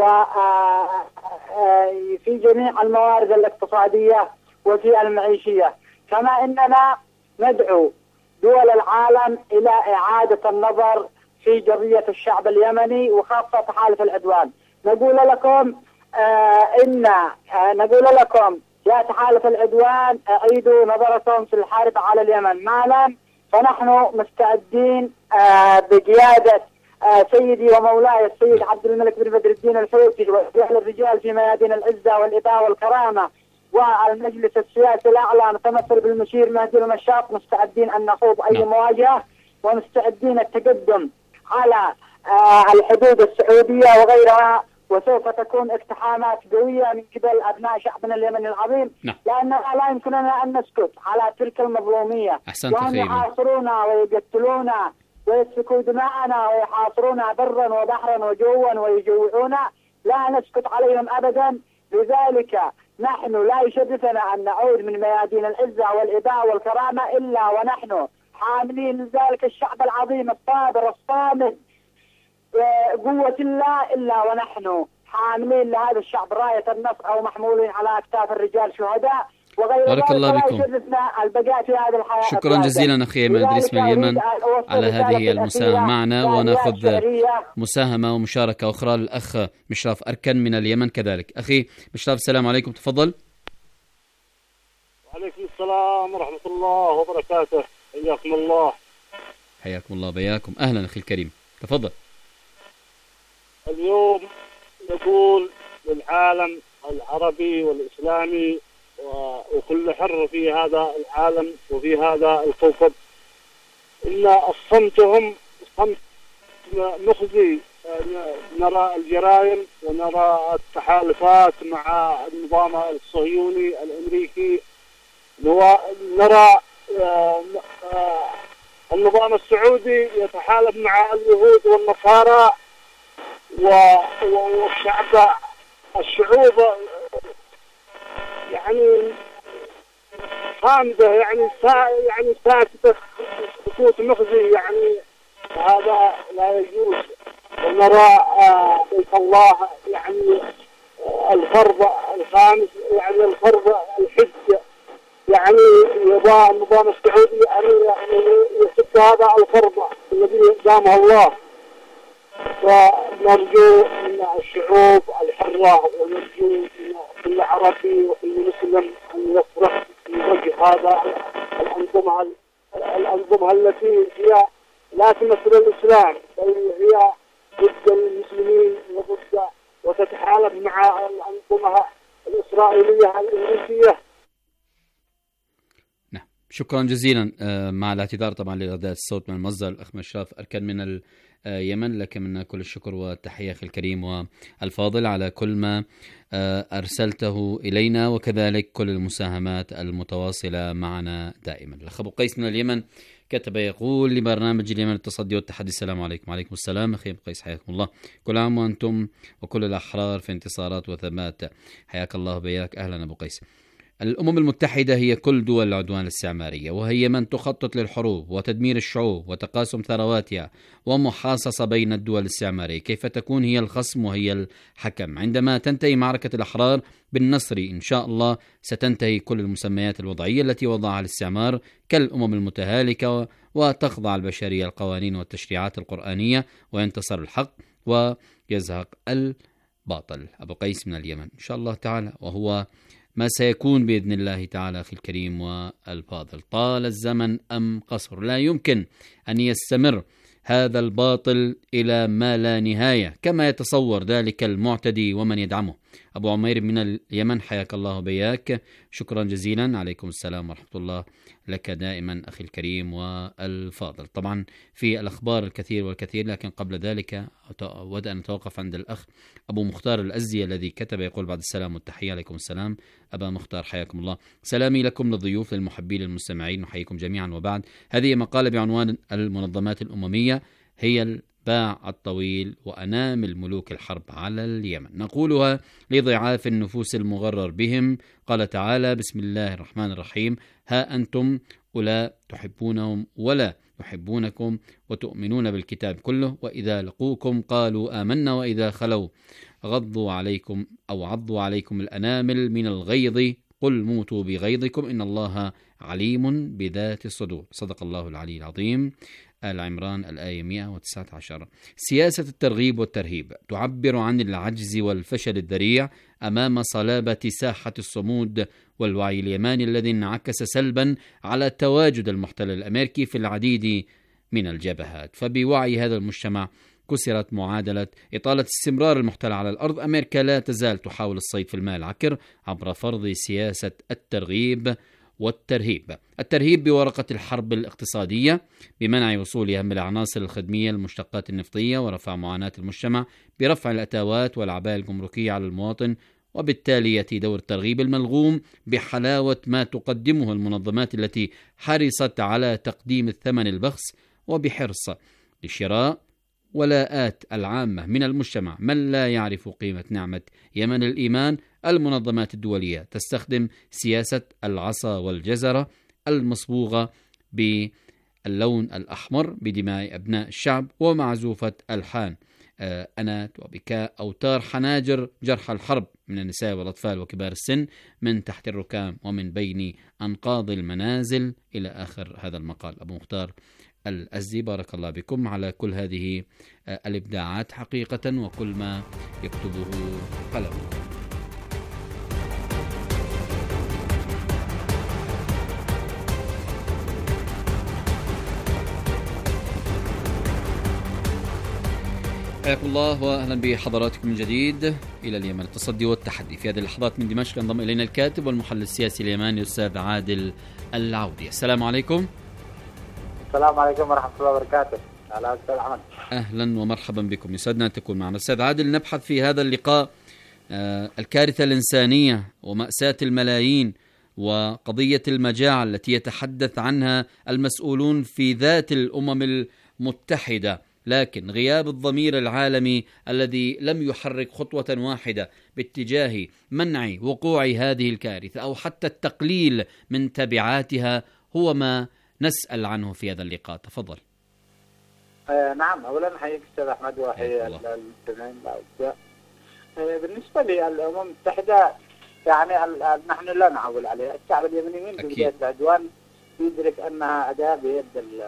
وفي جميع الموارد الاقتصادية وفي المعيشية. كما أننا ندعو دول العالم إلى إعادة النظر في قضية الشعب اليمني وخاصة تحالف العدوان. نقول لكم آه إن آه نقول لكم يا تحالف العدوان أعيدوا نظركم في الحرب على اليمن. معنا فنحن مستعدين آه بقيادة آه سيدي ومولاي السيد عبد الملك بن بدر الدين الحوثي ورجال الرجال في ميادين العزة والإباء والكرامة والمجلس السياسي الأعلى متمثل بالمشير مهدي المشاط، مستعدين أن نخوض أي مواجهة ومستعدين التقدم على آه الحدود السعودية وغيرها، وسوف تكون اقتحامات قوية من قبل أبناء شعبنا اليمني العظيم. نعم. لأننا لا يمكننا أن نسكت على تلك المظلومية، وأن يحاصرونا ويقتلونا ويسفكوا دماءنا ويحاصرونا برا وبحرا وجوا ويجوعونا، لا نسكت عليهم أبدا. لذلك نحن لا يشرفنا أن نعود من ميادين العزة والإباء والكرامة إلا ونحن حاملين ذلك الشعب العظيم الصابر الصامد قوة الله، إلا ونحن حاملين لهذا الشعب راية النصر أو محمولين على أكتاف الرجال شهداء وغير بارك الله بكم. البقاء في هذه الحياة. شكرا جزيلا أخي أيمن إدريس من اليمن على هذه المساهمة معنا، ونأخذ مساهمة ومشاركة أخرى للأخ مشراف أركن من اليمن كذلك. أخي مشراف السلام عليكم، تفضل. وعليكم السلام ورحمة الله وبركاته، حياكم الله. حياكم الله بياكم، أهلا أخي الكريم، تفضل. اليوم نقول للعالم العربي والإسلامي وكل حر في هذا العالم وفي هذا الكوكب إن صمتهم صمت مخزي نرى الجرائم ونرى التحالفات مع النظام الصهيوني الأمريكي، نرى النظام السعودي يتحالف مع اليهود والنصارى والشعب الشعوب يعني خامدة، يعني سا يعني ساكتة سكوت مخزي، يعني هذا لا يجوز. ونرى بيت الله يعني الفرض الخامس، يعني الفرض الحج، يعني يبغى النظام السعودي أن يسد هذا الفرض الذي قامه الله. ونرجو من الشعوب الحرة ونرجو من كل عربي وكل مسلم أن يفرح في وجه هذا الأنظمة الأنظمة التي هي لا تمثل الإسلام، بل هي ضد المسلمين وضد وتتحالف مع الأنظمة الإسرائيلية الأمريكية. نعم، شكرا جزيلا. مع الاعتذار طبعا لإرداد الصوت من المصدر الأخ مشرف أركان من اليمن، لكن منا كل الشكر والتحية أخي الكريم والفاضل على كل ما أرسلته إلينا، وكذلك كل المساهمات المتواصلة معنا دائما. الأخ أبو قيس من اليمن كتب يقول لبرنامج اليمن التصدي والتحدي: السلام عليكم. وعليكم السلام أخي أبو قيس، حياكم الله. كل عام وأنتم وكل الأحرار في انتصارات وثبات، حياك الله بياك. أهلا أبو قيس. الأمم المتحدة هي كل دول العدوان الاستعمارية، وهي من تخطط للحروب وتدمير الشعوب وتقاسم ثرواتها ومحاصصة بين الدول الاستعمارية. كيف تكون هي الخصم وهي الحكم؟ عندما تنتهي معركة الأحرار بالنصر إن شاء الله ستنتهي كل المسميات الوضعية التي وضعها الاستعمار كالأمم المتهالكة، وتخضع البشرية القوانين والتشريعات القرآنية، وينتصر الحق ويزهق الباطل. أبو قيس من اليمن إن شاء الله تعالى، وهو ما سيكون بإذن الله تعالى أخي الكريم والفاضل. طال الزمن أم قصر، لا يمكن أن يستمر هذا الباطل إلى ما لا نهاية كما يتصور ذلك المعتدي ومن يدعمه. أبو عمير من اليمن، حياك الله بياك، شكرا جزيلا. عليكم السلام ورحمة الله لك دائما أخي الكريم والفاضل. طبعا في الأخبار الكثير والكثير، لكن قبل ذلك أود أن نتوقف عند الأخ أبو مختار الأزدي الذي كتب يقول: بعد السلام والتحية. عليكم السلام أبا مختار، حياكم الله. سلامي لكم للضيوف للمحبين للمستمعين، نحييكم جميعا. وبعد، هذه مقالة بعنوان: المنظمات الأممية هي الباع الطويل وأنامل ملوك الحرب على اليمن. نقولها لضعاف النفوس المغرر بهم. قال تعالى: بسم الله الرحمن الرحيم: ها أنتم أولا تحبونهم ولا يحبونكم وتؤمنون بالكتاب كله، وإذا لقوكم قالوا آمنا وإذا خلوا غضوا عليكم أو عضوا عليكم الأنامل من الغيظ قل موتوا بغيظكم إن الله عليم بذات الصدور. صدق الله العلي العظيم. آل عمران الآية مئة وتسعة عشر. سياسة الترغيب والترهيب تعبر عن العجز والفشل الذريع أمام صلابة ساحة الصمود والوعي اليماني الذي انعكس سلبا على تواجد المحتل الأمريكي في العديد من الجبهات. فبوعي هذا المجتمع كسرت معادلة إطالة استمرار المحتل على الأرض. أمريكا لا تزال تحاول الصيد في الماء العكر عبر فرض سياسة الترغيب والترهيب. الترهيب بورقة الحرب الاقتصادية بمنع وصولها من العناصر الخدمية المشتقات النفطية، ورفع معاناة المجتمع برفع الأتاوات والعباءة الجمركية على المواطن، وبالتالي يأتي دور الترغيب الملغوم بحلاوة ما تقدمه المنظمات التي حرصت على تقديم الثمن البخس وبحرص لشراء ولاءات العامة من المجتمع من لا يعرف قيمة نعمة يمن الإيمان. المنظمات الدولية تستخدم سياسة العصا والجزرة المصبوغة باللون الأحمر بدماء أبناء الشعب ومعزوفة ألحان آه أنات وبكاء أوتار حناجر جرحى الحرب من النساء والأطفال وكبار السن من تحت الركام ومن بين أنقاض المنازل، إلى آخر هذا المقال. أبو مختار الأزدي، بارك الله بكم على كل هذه آه الإبداعات حقيقة وكل ما يكتبه قلمه. حياكم الله واهلا بحضراتكم من جديد الى اليمن التصدي والتحدي. في هذه اللحظات من دمشق انضم الينا الكاتب والمحلل السياسي اليماني الاستاذ عادل العودي. السلام عليكم. السلام عليكم ورحمه الله وبركاته. على أستاذ أحمد. أهلا ومرحبا بكم، يسعدنا أن تكون معنا. أستاذ عادل، نبحث في هذا اللقاء آه الكارثة الإنسانية ومأساة الملايين وقضية المجاعة التي يتحدث عنها المسؤولون في ذات الأمم المتحدة، لكن غياب الضمير العالمي الذي لم يحرك خطوة واحدة باتجاه منع وقوع هذه الكارثة أو حتى التقليل من تبعاتها هو ما نسأل عنه في هذا اللقاء. تفضل. آه نعم، أولا حييك أستاذ أحمد وحيي المستمعين الأعزاء. آه بالنسبة للأمم المتحدة يعني نحن لا نعول عليها. الشعب اليمني من بداية العدوان يدرك أنها أداة بيد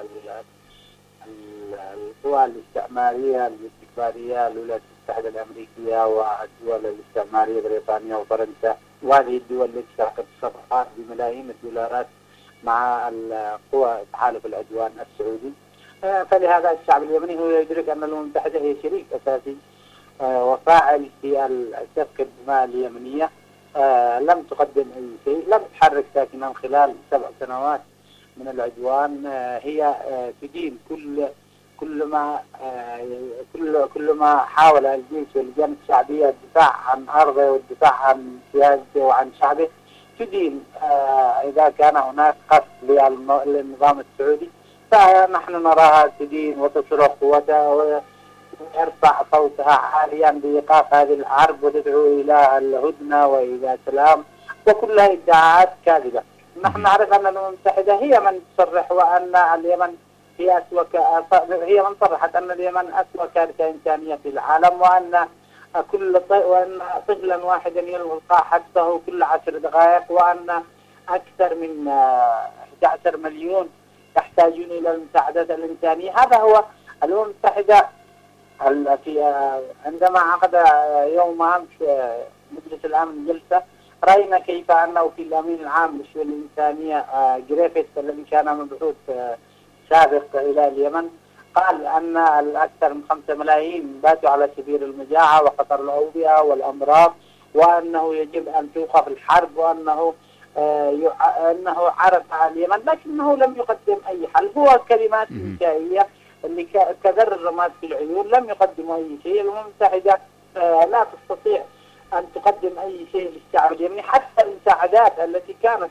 القوى الاستعمارية الاستكبارية الولايات المتحدة الأمريكية والدول الاستعمارية بريطانيا وفرنسا، وهذه الدول التي تعقد صفقات بملايين الدولارات مع القوى تحالف العدوان السعودي. فلهذا الشعب اليمني هو يدرك أن الأمم المتحدة هي شريك أساسي وفاعل في سفك الدماء اليمنية. لم تقدم أي شيء، لم تحرك ساكنا خلال سبع سنوات من العدوان. هي تدين كل كل ما كل كل ما حاول الجيش واللجان الشعبية الدفاع عن أرضه والدفاع عن سياسته وعن شعبه تدين. إذا كان هناك قصد للنظام السعودي فنحن نراها تدين وتصرخ وترفع صوتها عاليا بإيقاف هذه الحرب وتدعو إلى الهدنة وإلى سلام، وكلها ادعاءات كاذبة. نحن نعرف أن الأمم المتحدة هي من تصرح وأن اليمن هي أسوأ ك... هي من صرحت أن اليمن أسوأ كارثة إنسانية في العالم، وأن كل ط... وأن طفلا واحدا يلقى حبسه كل عشر دقائق، وأن أكثر من أحد عشر مليون يحتاجون إلى المساعدات الإنسانية. هذا هو الأمم المتحدة. في عندما عقد يوم أمس مجلس الأمن جلسة رأينا كيف أنه في الأمين العام للشؤون الإنسانية جريفيث الذي كان مبعوث سابق إلى اليمن قال أن الأكثر من خمسة ملايين باتوا على سبيل المجاعة وخطر الأوبئة والأمراض، وأنه يجب أن توقف الحرب، وأنه أنه عرض على اليمن لكنه لم يقدم أي حل. هو كلمات إنشائية اللي كذر الرماد في العيون، لم يقدم أي شيء. الأمم المتحدة لا تستطيع أن تقدم أي شيء للشعب اليمني، حتى المساعدات التي كانت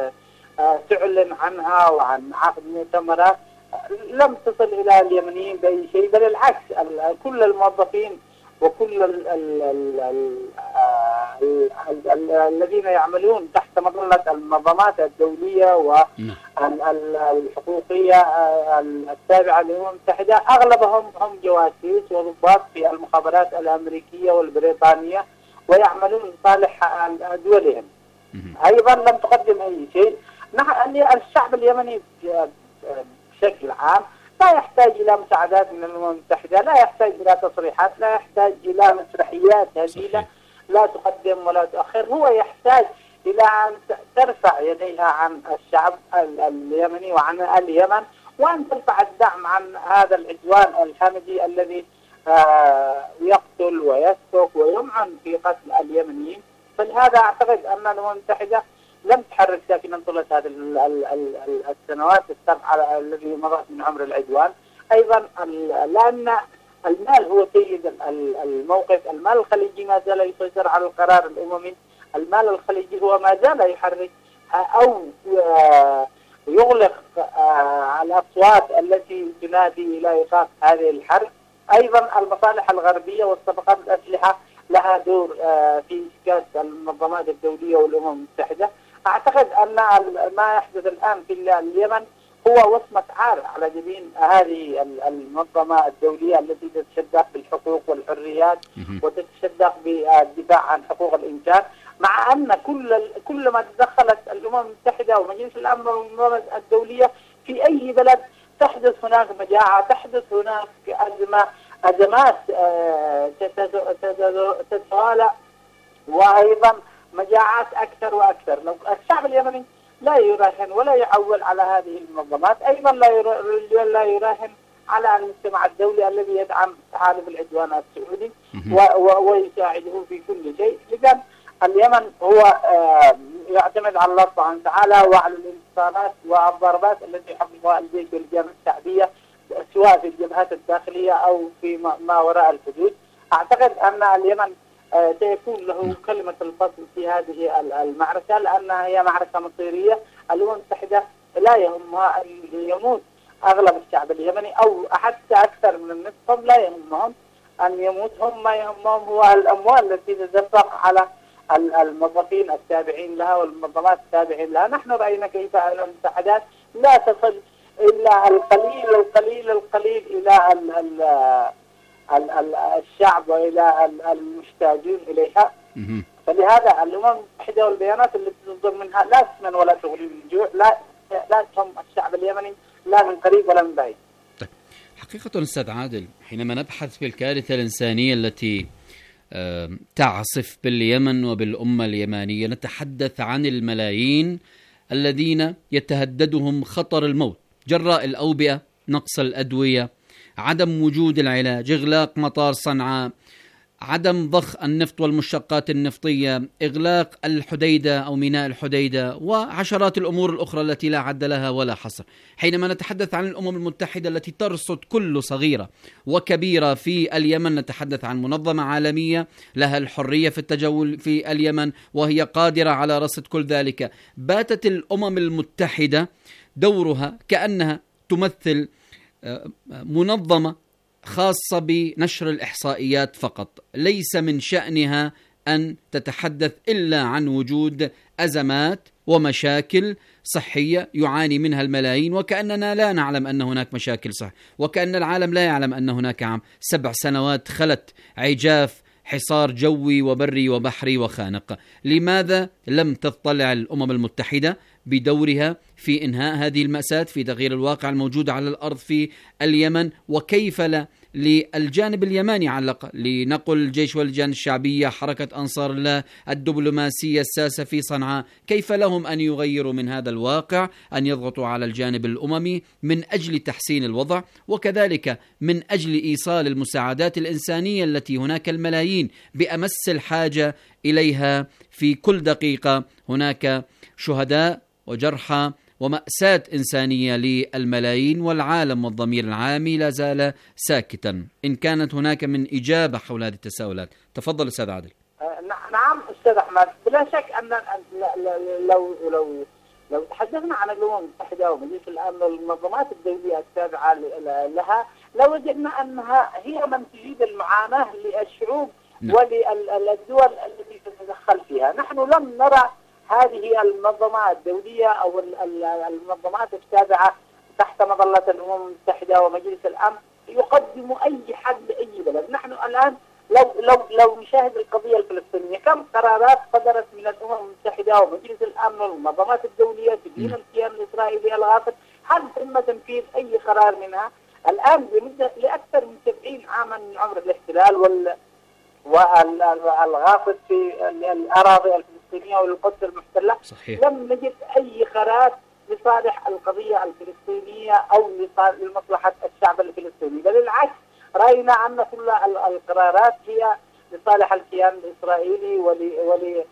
تعلن عنها وعن عقد مؤتمرات لم تصل إلى اليمنيين بأي شيء، بل العكس. كل الموظفين وكل ال ال ال ال ال الذين يعملون تحت مظلة المنظمات الدولية والحقوقية التابعة للأمم المتحدة أغلبهم هم جواسيس وضباط في المخابرات الأمريكية والبريطانية ويعملون لصالح دولهم. أيضا لم تقدم أي شيء. الشعب اليمني بشكل عام لا يحتاج إلى مساعدات من الأمم المتحدة، لا يحتاج إلى تصريحات، لا يحتاج إلى مسرحيات هزيلة لا تقدم ولا تؤخر. هو يحتاج إلى أن ترفع يديها عن الشعب اليمني وعن اليمن، وأن ترفع الدعم عن هذا العدوان الحمدي الذي آه يقتل ويسفك ويمعن في قتل اليمنيين. فلهذا أعتقد أن الأمم المتحدة لم تحرك ساكنا طيلة هذه السنوات السبعة الذي مضت من عمر العدوان. أيضا لأن المال هو سيد الموقف. المال الخليجي ما زال يسيطر على القرار الأممي. المال الخليجي هو ما زال يحرك أو يغلق الأصوات التي تنادي إلى إيقاف هذه الحرب. أيضا المصالح الغربية والصفقات الأسلحة لها دور في إسكات المنظمات الدولية والأمم المتحدة. أعتقد أن ما يحدث الآن في اليمن هو وصمة عار على جبين هذه المنظمة الدولية التي تتشدق بالحقوق والحريات وتتشدق بالدفاع عن حقوق الإنسان، مع أن كل كل ما تدخلت الأمم المتحدة ومجلس الأمن والمنظمات الدولية في أي بلد تحدث هناك مجاعة، تحدث هناك أزمة أزمات تتوالى، وأيضا مجاعات أكثر وأكثر. لو الشعب اليمني لا يراهن ولا يعول على هذه المنظمات، أيضا لا يراهن على المجتمع الدولي الذي يدعم تحالف العدوان السعودي ويساعده في كل شيء. إذن اليمن هو يعتمد على الله سبحانه وتعالى وعلى الانتصارات والضربات التي حققها الجيش واللجان الشعبية سواء في الجبهات الداخلية أو في ما وراء الحدود. أعتقد أن اليمن سيكون له كلمة الفصل في هذه المعركة، لأنها هي معركة مصيرية. الأمم المتحدة لا يهمها أن يموت أغلب الشعب اليمني أو حتى أكثر من النصف، لا يهمهم أن يموت، هم ما يهمهم هو الأموال التي تدفق على الموظفين التابعين لها والمنظمات التابعين لها. نحن رأينا كيف الأمم المتحدة لا تصل إلا القليل القليل القليل إلى ال ال ال ال الشعب وإلى المحتاجين إليها. فلهذا الأمم المتحدة والبيانات التي تصدر منها لا تسمن ولا تغني من جوع، لا لا تهم الشعب اليمني لا من قريب ولا من بعيد. طيب حقيقة أستاذ عادل، حينما نبحث في الكارثة الإنسانية التي تعصف باليمن وبالأمة اليمنية، نتحدث عن الملايين الذين يتهددهم خطر الموت جراء الأوبئة، نقص الأدوية، عدم وجود العلاج، إغلاق مطار صنعاء، عدم ضخ النفط والمشتقات النفطية، إغلاق الحديدة أو ميناء الحديدة، وعشرات الأمور الأخرى التي لا عد لها ولا حصر. حينما نتحدث عن الأمم المتحدة التي ترصد كل صغيرة وكبيرة في اليمن، نتحدث عن منظمة عالمية لها الحرية في التجول في اليمن وهي قادرة على رصد كل ذلك. باتت الأمم المتحدة دورها كأنها تمثل منظمة خاصة بنشر الإحصائيات فقط، ليس من شأنها أن تتحدث إلا عن وجود أزمات ومشاكل صحية يعاني منها الملايين، وكأننا لا نعلم أن هناك مشاكل صح، وكأن العالم لا يعلم أن هناك عام سبع سنوات خلت عجاف حصار جوي وبري وبحري وخانق. لماذا لم تطلع الأمم المتحدة بدورها في إنهاء هذه المأساة، في تغيير الواقع الموجود على الأرض في اليمن؟ وكيف لا للجانب اليماني على الأقل، لنقل الجيش واللجان الشعبية، حركة أنصار الله، الدبلوماسية الساسة في صنعاء، كيف لهم أن يغيروا من هذا الواقع، أن يضغطوا على الجانب الأممي من أجل تحسين الوضع، وكذلك من أجل إيصال المساعدات الإنسانية التي هناك الملايين بأمس الحاجة إليها في كل دقيقة. هناك شهداء وجرحى ومأساة إنسانية للملايين، والعالم والضمير العامي لا زال ساكتا. إن كانت هناك من إجابة حول هذه التساؤلات، تفضل أستاذ عادل. نعم أستاذ أحمد، بلا شك أن لو لو لو تحدثنا عن الأمم المتحدة ومجلس الأمن والمنظمات الدولية التابعة لها، لوجدنا أنها هي من تجيب المعاناة للشعوب وللدول التي تتدخل فيها. نحن لم نرى هذه المنظمات الدولية أو المنظمات التابعة تحت مظلة الأمم المتحدة ومجلس الأمن يقدم أي حد لأي بلد. نحن الآن لو لو لو نشاهد القضية الفلسطينية، كم قرارات صدرت من الأمم المتحدة ومجلس الأمن والمنظمات الدولية تدين الكيان الإسرائيلي الغاصب؟ هل تم تنفيذ أي قرار منها؟ الآن لمدة لأكثر من سبعين عاما من عمر الاحتلال وال والغاصب في الأراضي الفلسطينية والقدس المحتلة، صحيح. لم نجد أي قرار لصالح القضية الفلسطينية أو لمصلحة الشعب الفلسطيني، بل بالعكس رأينا أن كل القرارات هي لصالح الكيان الإسرائيلي ول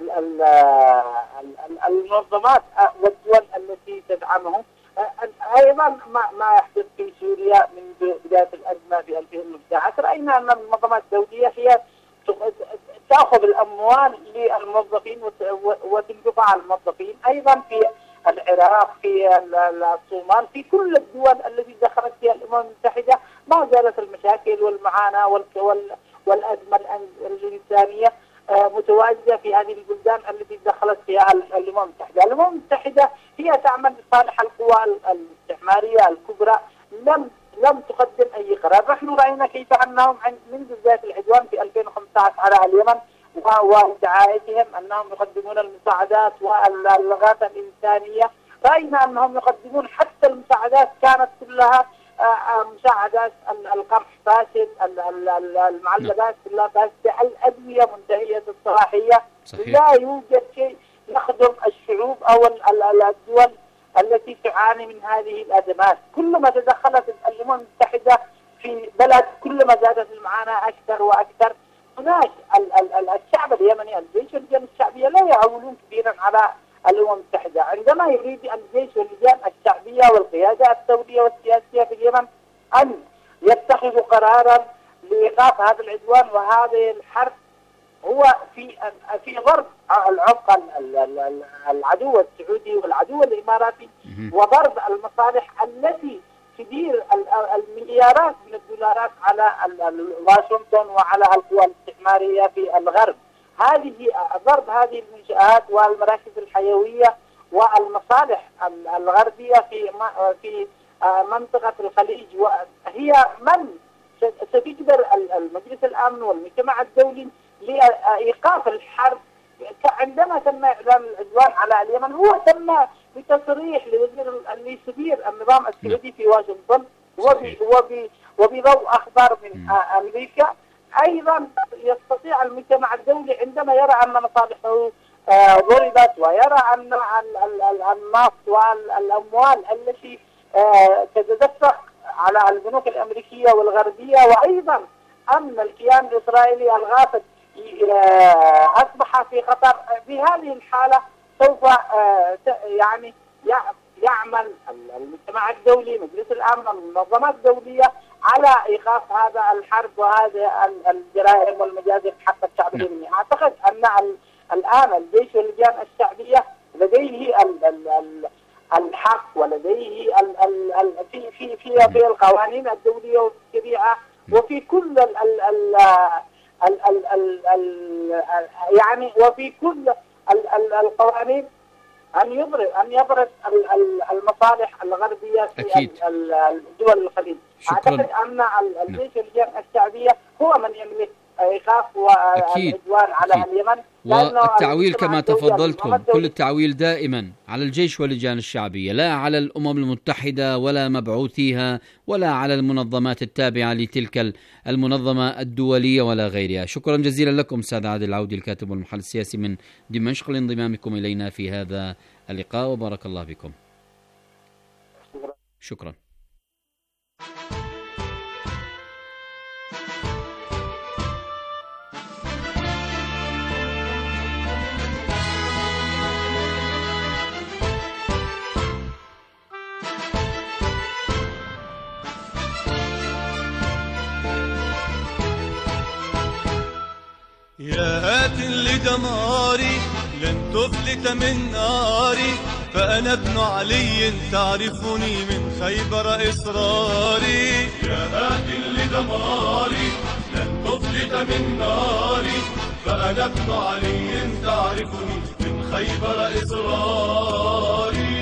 المنظمات والدول التي تدعمهم. أيضا ما ما يحدث في سوريا من بداية الأزمة في ألفين وأحد عشر، رأينا أن المنظمات الدولية هي تأخذ الأموال للموظفين وتنفقها على الموظفين. أيضا في العراق، في الصومال، في كل الدول التي دخلت فيها الأمم المتحدة ما زالت المشاكل والمعاناة والأزمة الإنسانية متواجدة في هذه البلدان التي دخلت فيها الأمم المتحدة. الأمم المتحدة هي تعمل لصالح القوى الاستعمارية الكبرى، لم لم تقدم أي قرار. نحن رأينا كيف أنهم منذ بداية العدوان في ألفين وخمسة عشر على اليمن ودعايتهم أنهم يقدمون المساعدات والإغاثة الإنسانية، رأينا أنهم يقدمون حتى المساعدات كانت كلها مساعدات القمح فاسد، المعلبات كلها فاسدة، الأدوية منتهية الصلاحية. لا يوجد شيء يخدم الشعوب أو الدول التي تعاني من هذه الأزمات. كلما تدخلت الأمم المتحدة في بلد كلما زادت المعاناة أكثر وأكثر. هناك الشعب اليمني، الجيش واللجان الشعبية لا يعولون كثيرا على الأمم المتحدة. عندما يريد الجيش واللجان الشعبية والقيادة الدولية والسياسية في اليمن أن يتخذوا قرارا لإيقاف هذا العدوان وهذه الحرب، هو في في ضرب العمق العدو السعودي والعدو الإماراتي، وضرب المصالح التي تدير المليارات من الدولارات على واشنطن وعلى القوى الاستعمارية في الغرب. هذه ضرب هذه المنشآت والمراكز الحيوية والمصالح الغربية في في منطقة الخليج، وهي من ستجبر المجلس الأمن والمجتمع الدولي لإيقاف الحرب. عندما تم إعلان العدوان على اليمن هو تم بتصريح لوزير ليسدير النظام السعودي في واشنطن وبضوء أخبار من أمريكا. أيضا يستطيع المجتمع الدولي عندما يرى أن مصالحه ضربت ويرى أن النفط والأموال التي تتدفق على البنوك الأمريكية والغربية، وأيضا أن الكيان الإسرائيلي الغاصب أصبح في خطر، في هذه الحالة سوف يعني يعمل المجتمع الدولي، مجلس الأمن، المنظمات الدولية على إيقاف هذا الحرب وهذه الجرائم والمجازر حق الشعب اليمني. أعتقد أن الآن الجيش واللجان الشعبية لديه الحق ولديه ال ال ال في في في في القوانين الدولية وفي الشريعة وفي كل ال ال ال ال ال ال ال يعني وفي كل ال ال القوانين أن يبرز أن يبرز المصالح الغربية في الدول الخليج. أعتقد أن الجيش واللجان الشعبية هو من يملك إيقاف والعدوان على أكيد. اليمن، والتعويل كما تفضلتم كل التعويل دائما على الجيش واللجان الشعبية، لا على الأمم المتحدة ولا مبعوثيها ولا على المنظمات التابعة لتلك المنظمة الدولية ولا غيرها. شكرا جزيلا لكم سيد عادل العودي الكاتب والمحلل السياسي من دمشق لانضمامكم إلينا في هذا اللقاء، وبارك الله بكم. شكرا. يا هات لدماري لن تفلت من ناري، فأنا ابن علي تعرفني من خيبر إصراري. يا هات لدماري لن تفلت من ناري، فأنا ابن علي تعرفني من خيبر إصراري.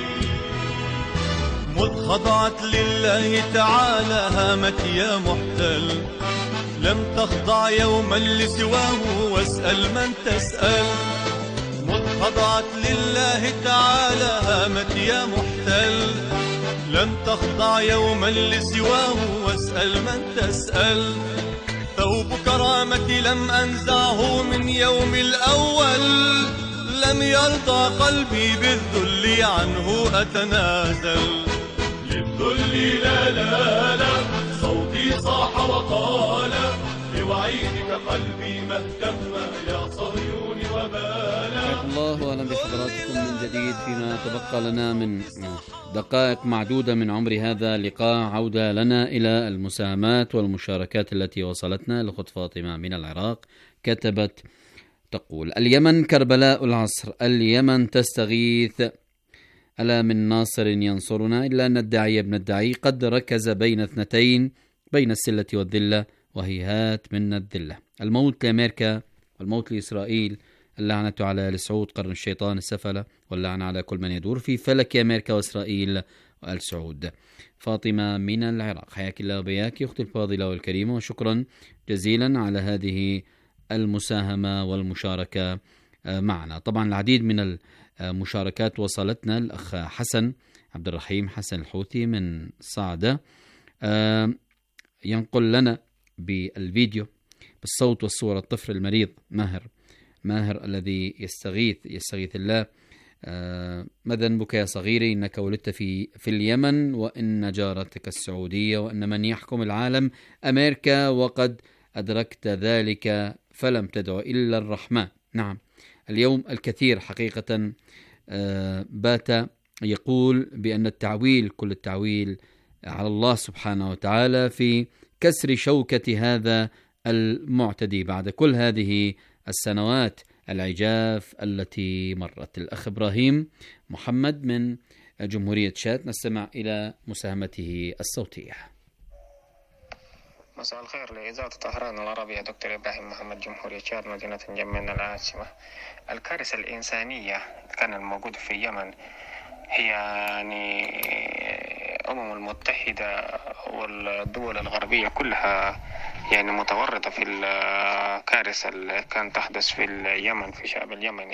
مذ خضعت لله تعالى هامت يا محتل، لم تخضع يوما لسواه واسأل من تسأل. مذ خضعت لله تعالى هامت يا محتل، لم تخضع يوما لسواه واسأل من تسأل. ثوب كرامتي لم أنزعه من يوم الأول، لم يرضى قلبي بالذل عنه أتنازل. للذل لا لا لا صوتي صاح وقال، لوعيدك قلبي ما اهتم يا صهيون وبالا. حياكم الله واهلا بحضراتكم من جديد فيما تبقى لنا من دقائق معدودة من عمر هذا اللقاء. عودة لنا إلى المساهمات والمشاركات التي وصلتنا. الأخت فاطمة من العراق كتبت تقول: اليمن كربلاء العصر، اليمن تستغيث، ألا من ناصر ينصرنا، إلا أن الداعي ابن الداعي قد ركز بين اثنتين، بين السلة والذلة، وهيهات من الذلة. الموت لأمريكا والموت لإسرائيل، اللعنة على آل سعود قرن الشيطان السفلة، واللعنة على كل من يدور في فلك أمريكا وإسرائيل وآل سعود. فاطمة من العراق، حياك الله وبياك أختي الفاضلة والكريمة، وشكرا جزيلا على هذه المساهمة والمشاركة معنا. طبعا العديد من المشاركات وصلتنا. الأخ حسن عبد الرحيم حسن الحوثي من صعدة ينقل لنا بالفيديو بالصوت والصورة الطفل المريض ماهر ماهر الذي يستغيث يستغيث الله: ماذا ذنبك يا صغيري، إنك ولدت في في اليمن، وإن جارتك السعودية، وإن من يحكم العالم أمريكا، وقد أدركت ذلك فلم تدع إلا الرحمن. نعم، اليوم الكثير حقيقة بات يقول بأن التعويل، كل التعويل على الله سبحانه وتعالى في كسر شوكة هذا المعتدي بعد كل هذه السنوات العجاف التي مرت. الأخ إبراهيم محمد من جمهورية تشاد، نستمع إلى مساهمته الصوتية. مساء الخير لإذاعة طهران العربية، دكتور إبراهيم محمد، جمهورية تشاد، مدينة جمينة العاصمة. الكارثة الإنسانية كان الموجودة في اليمن هي يعني الأمم المتحدة والدول الغربية كلها يعني متورطة في الكارثة اللي كانت تحدث في اليمن في الشعب اليمني.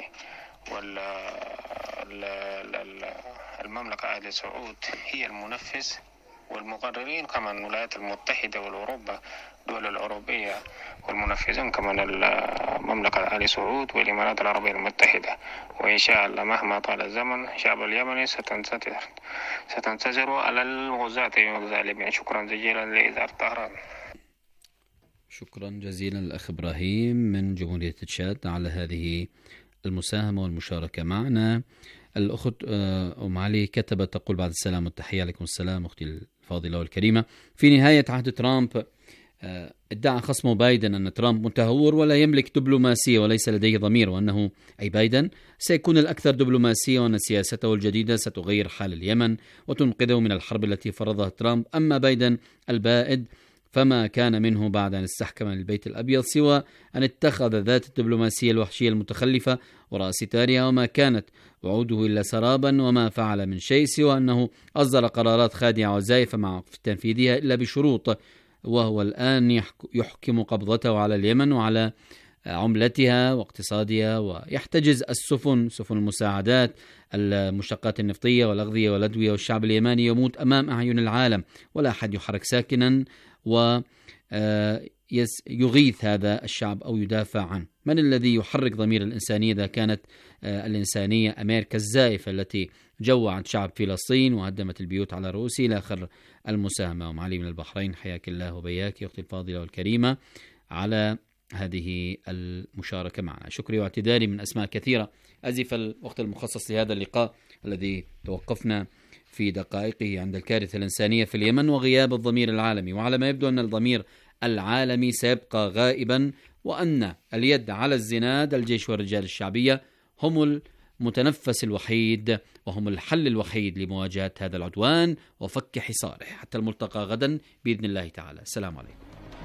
والمملكة آل سعود هي المنفذ، والمقررين كمان الولايات المتحدة والأوروبا الدول الأوروبية، والمنفذين كمان المملكة آل سعود والإمارات العربية المتحدة. وإن شاء الله مهما طال الزمن الشعب اليمني ستنتصر ستنتصر على الغزاة والظالمين. شكرا جزيلا لإذاعة طهران. شكرا جزيلا الأخ إبراهيم من جمهورية تشاد على هذه المساهمة والمشاركة معنا. الأخت أم علي كتبت تقول: بعد السلام والتحية. عليكم السلام أختي الفاضلة والكريمة. في نهاية عهد ترامب ادعى خصمه بايدن أن ترامب متهور ولا يملك دبلوماسية وليس لديه ضمير، وأنه أي بايدن سيكون الأكثر دبلوماسية، وأن سياسته الجديدة ستغير حال اليمن وتنقذه من الحرب التي فرضها ترامب. أما بايدن البائد فما كان منه بعد أن استحكم البيت الأبيض سوى أن اتخذ ذات الدبلوماسية الوحشية المتخلفة وراء ستارها، وما كانت وعوده إلا سرابا، وما فعل من شيء سوى أنه أصدر قرارات خادعة وزائفة مع تنفيذها إلا بشروط، وهو الآن يحكم قبضته على اليمن وعلى عملتها واقتصادها، ويحتجز السفن سفن المساعدات المشتقات النفطية والأغذية والأدوية، والشعب اليماني يموت أمام أعين العالم ولا أحد يحرك ساكنا ويغيث هذا الشعب أو يدافع عنه. من الذي يحرك ضمير الإنسانية إذا كانت الإنسانية أمريكا الزائفة التي جوعت شعب فلسطين وهدمت البيوت على رؤوسه؟ إلى آخر المساهمة. أم علي من البحرين، حياك الله وبياك أختي الفاضلة والكريمة على هذه المشاركة معنا. شكري واعتذاري من أسماء كثيرة أزف الوقت المخصص لهذا اللقاء الذي توقفنا في دقائقه عند الكارثة الإنسانية في اليمن وغياب الضمير العالمي. وعلى ما يبدو أن الضمير العالمي سيبقى غائبا، وأن اليد على الزناد الجيش والرجال الشعبية هم المتنفس الوحيد وهم الحل الوحيد لمواجهة هذا العدوان وفك حصاره. حتى الملتقى غدا بإذن الله تعالى. السلام عليكم.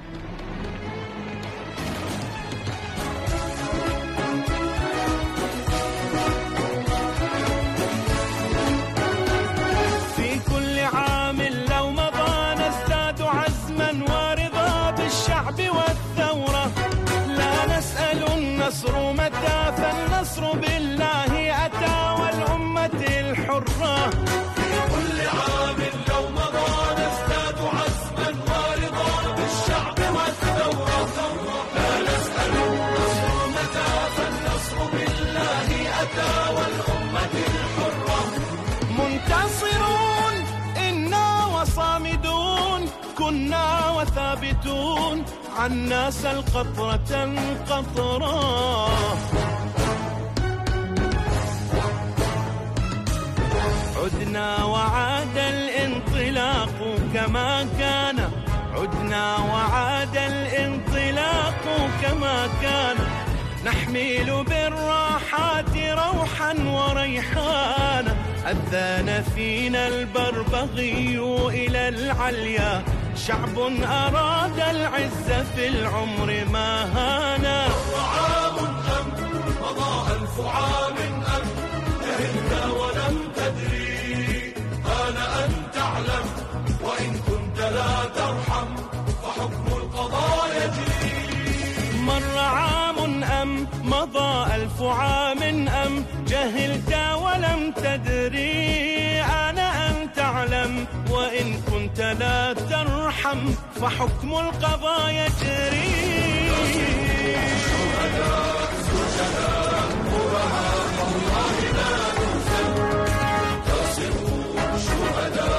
النصر متى؟ فالنصر بالله أتى والأمة الحرة. في كل عام لو مضى نزداد عزما ورضا بالشعب والثورة. لا نسأل النصر متى؟ فالنصر بالله أتى والأمة الحرة. منتصرون إنا وصامدون، كنا وثابتون، عنا سل قطرة قطرة. عدنا وعاد الانطلاق كما كان، عدنا وعاد الانطلاق كما كان. نحمل بالراحات روحا وريحانا، أذان فينا البربغي إلى العليا. شعب أراد العز في العمر ما هانا. عام أم مضى ألف عام أم جهلت ولم تدري. آن أن تعلم وإن كنت لا ترحم فحكم القضاء يجري. مر عام أم مضى ألف عام أم جهلت ولم تدري. آن أن تعلم وإن كنت لا ترحم فحكم القضاء يجري. شهداء سجناء برهاء والله لا ننسى. تصروا شهداء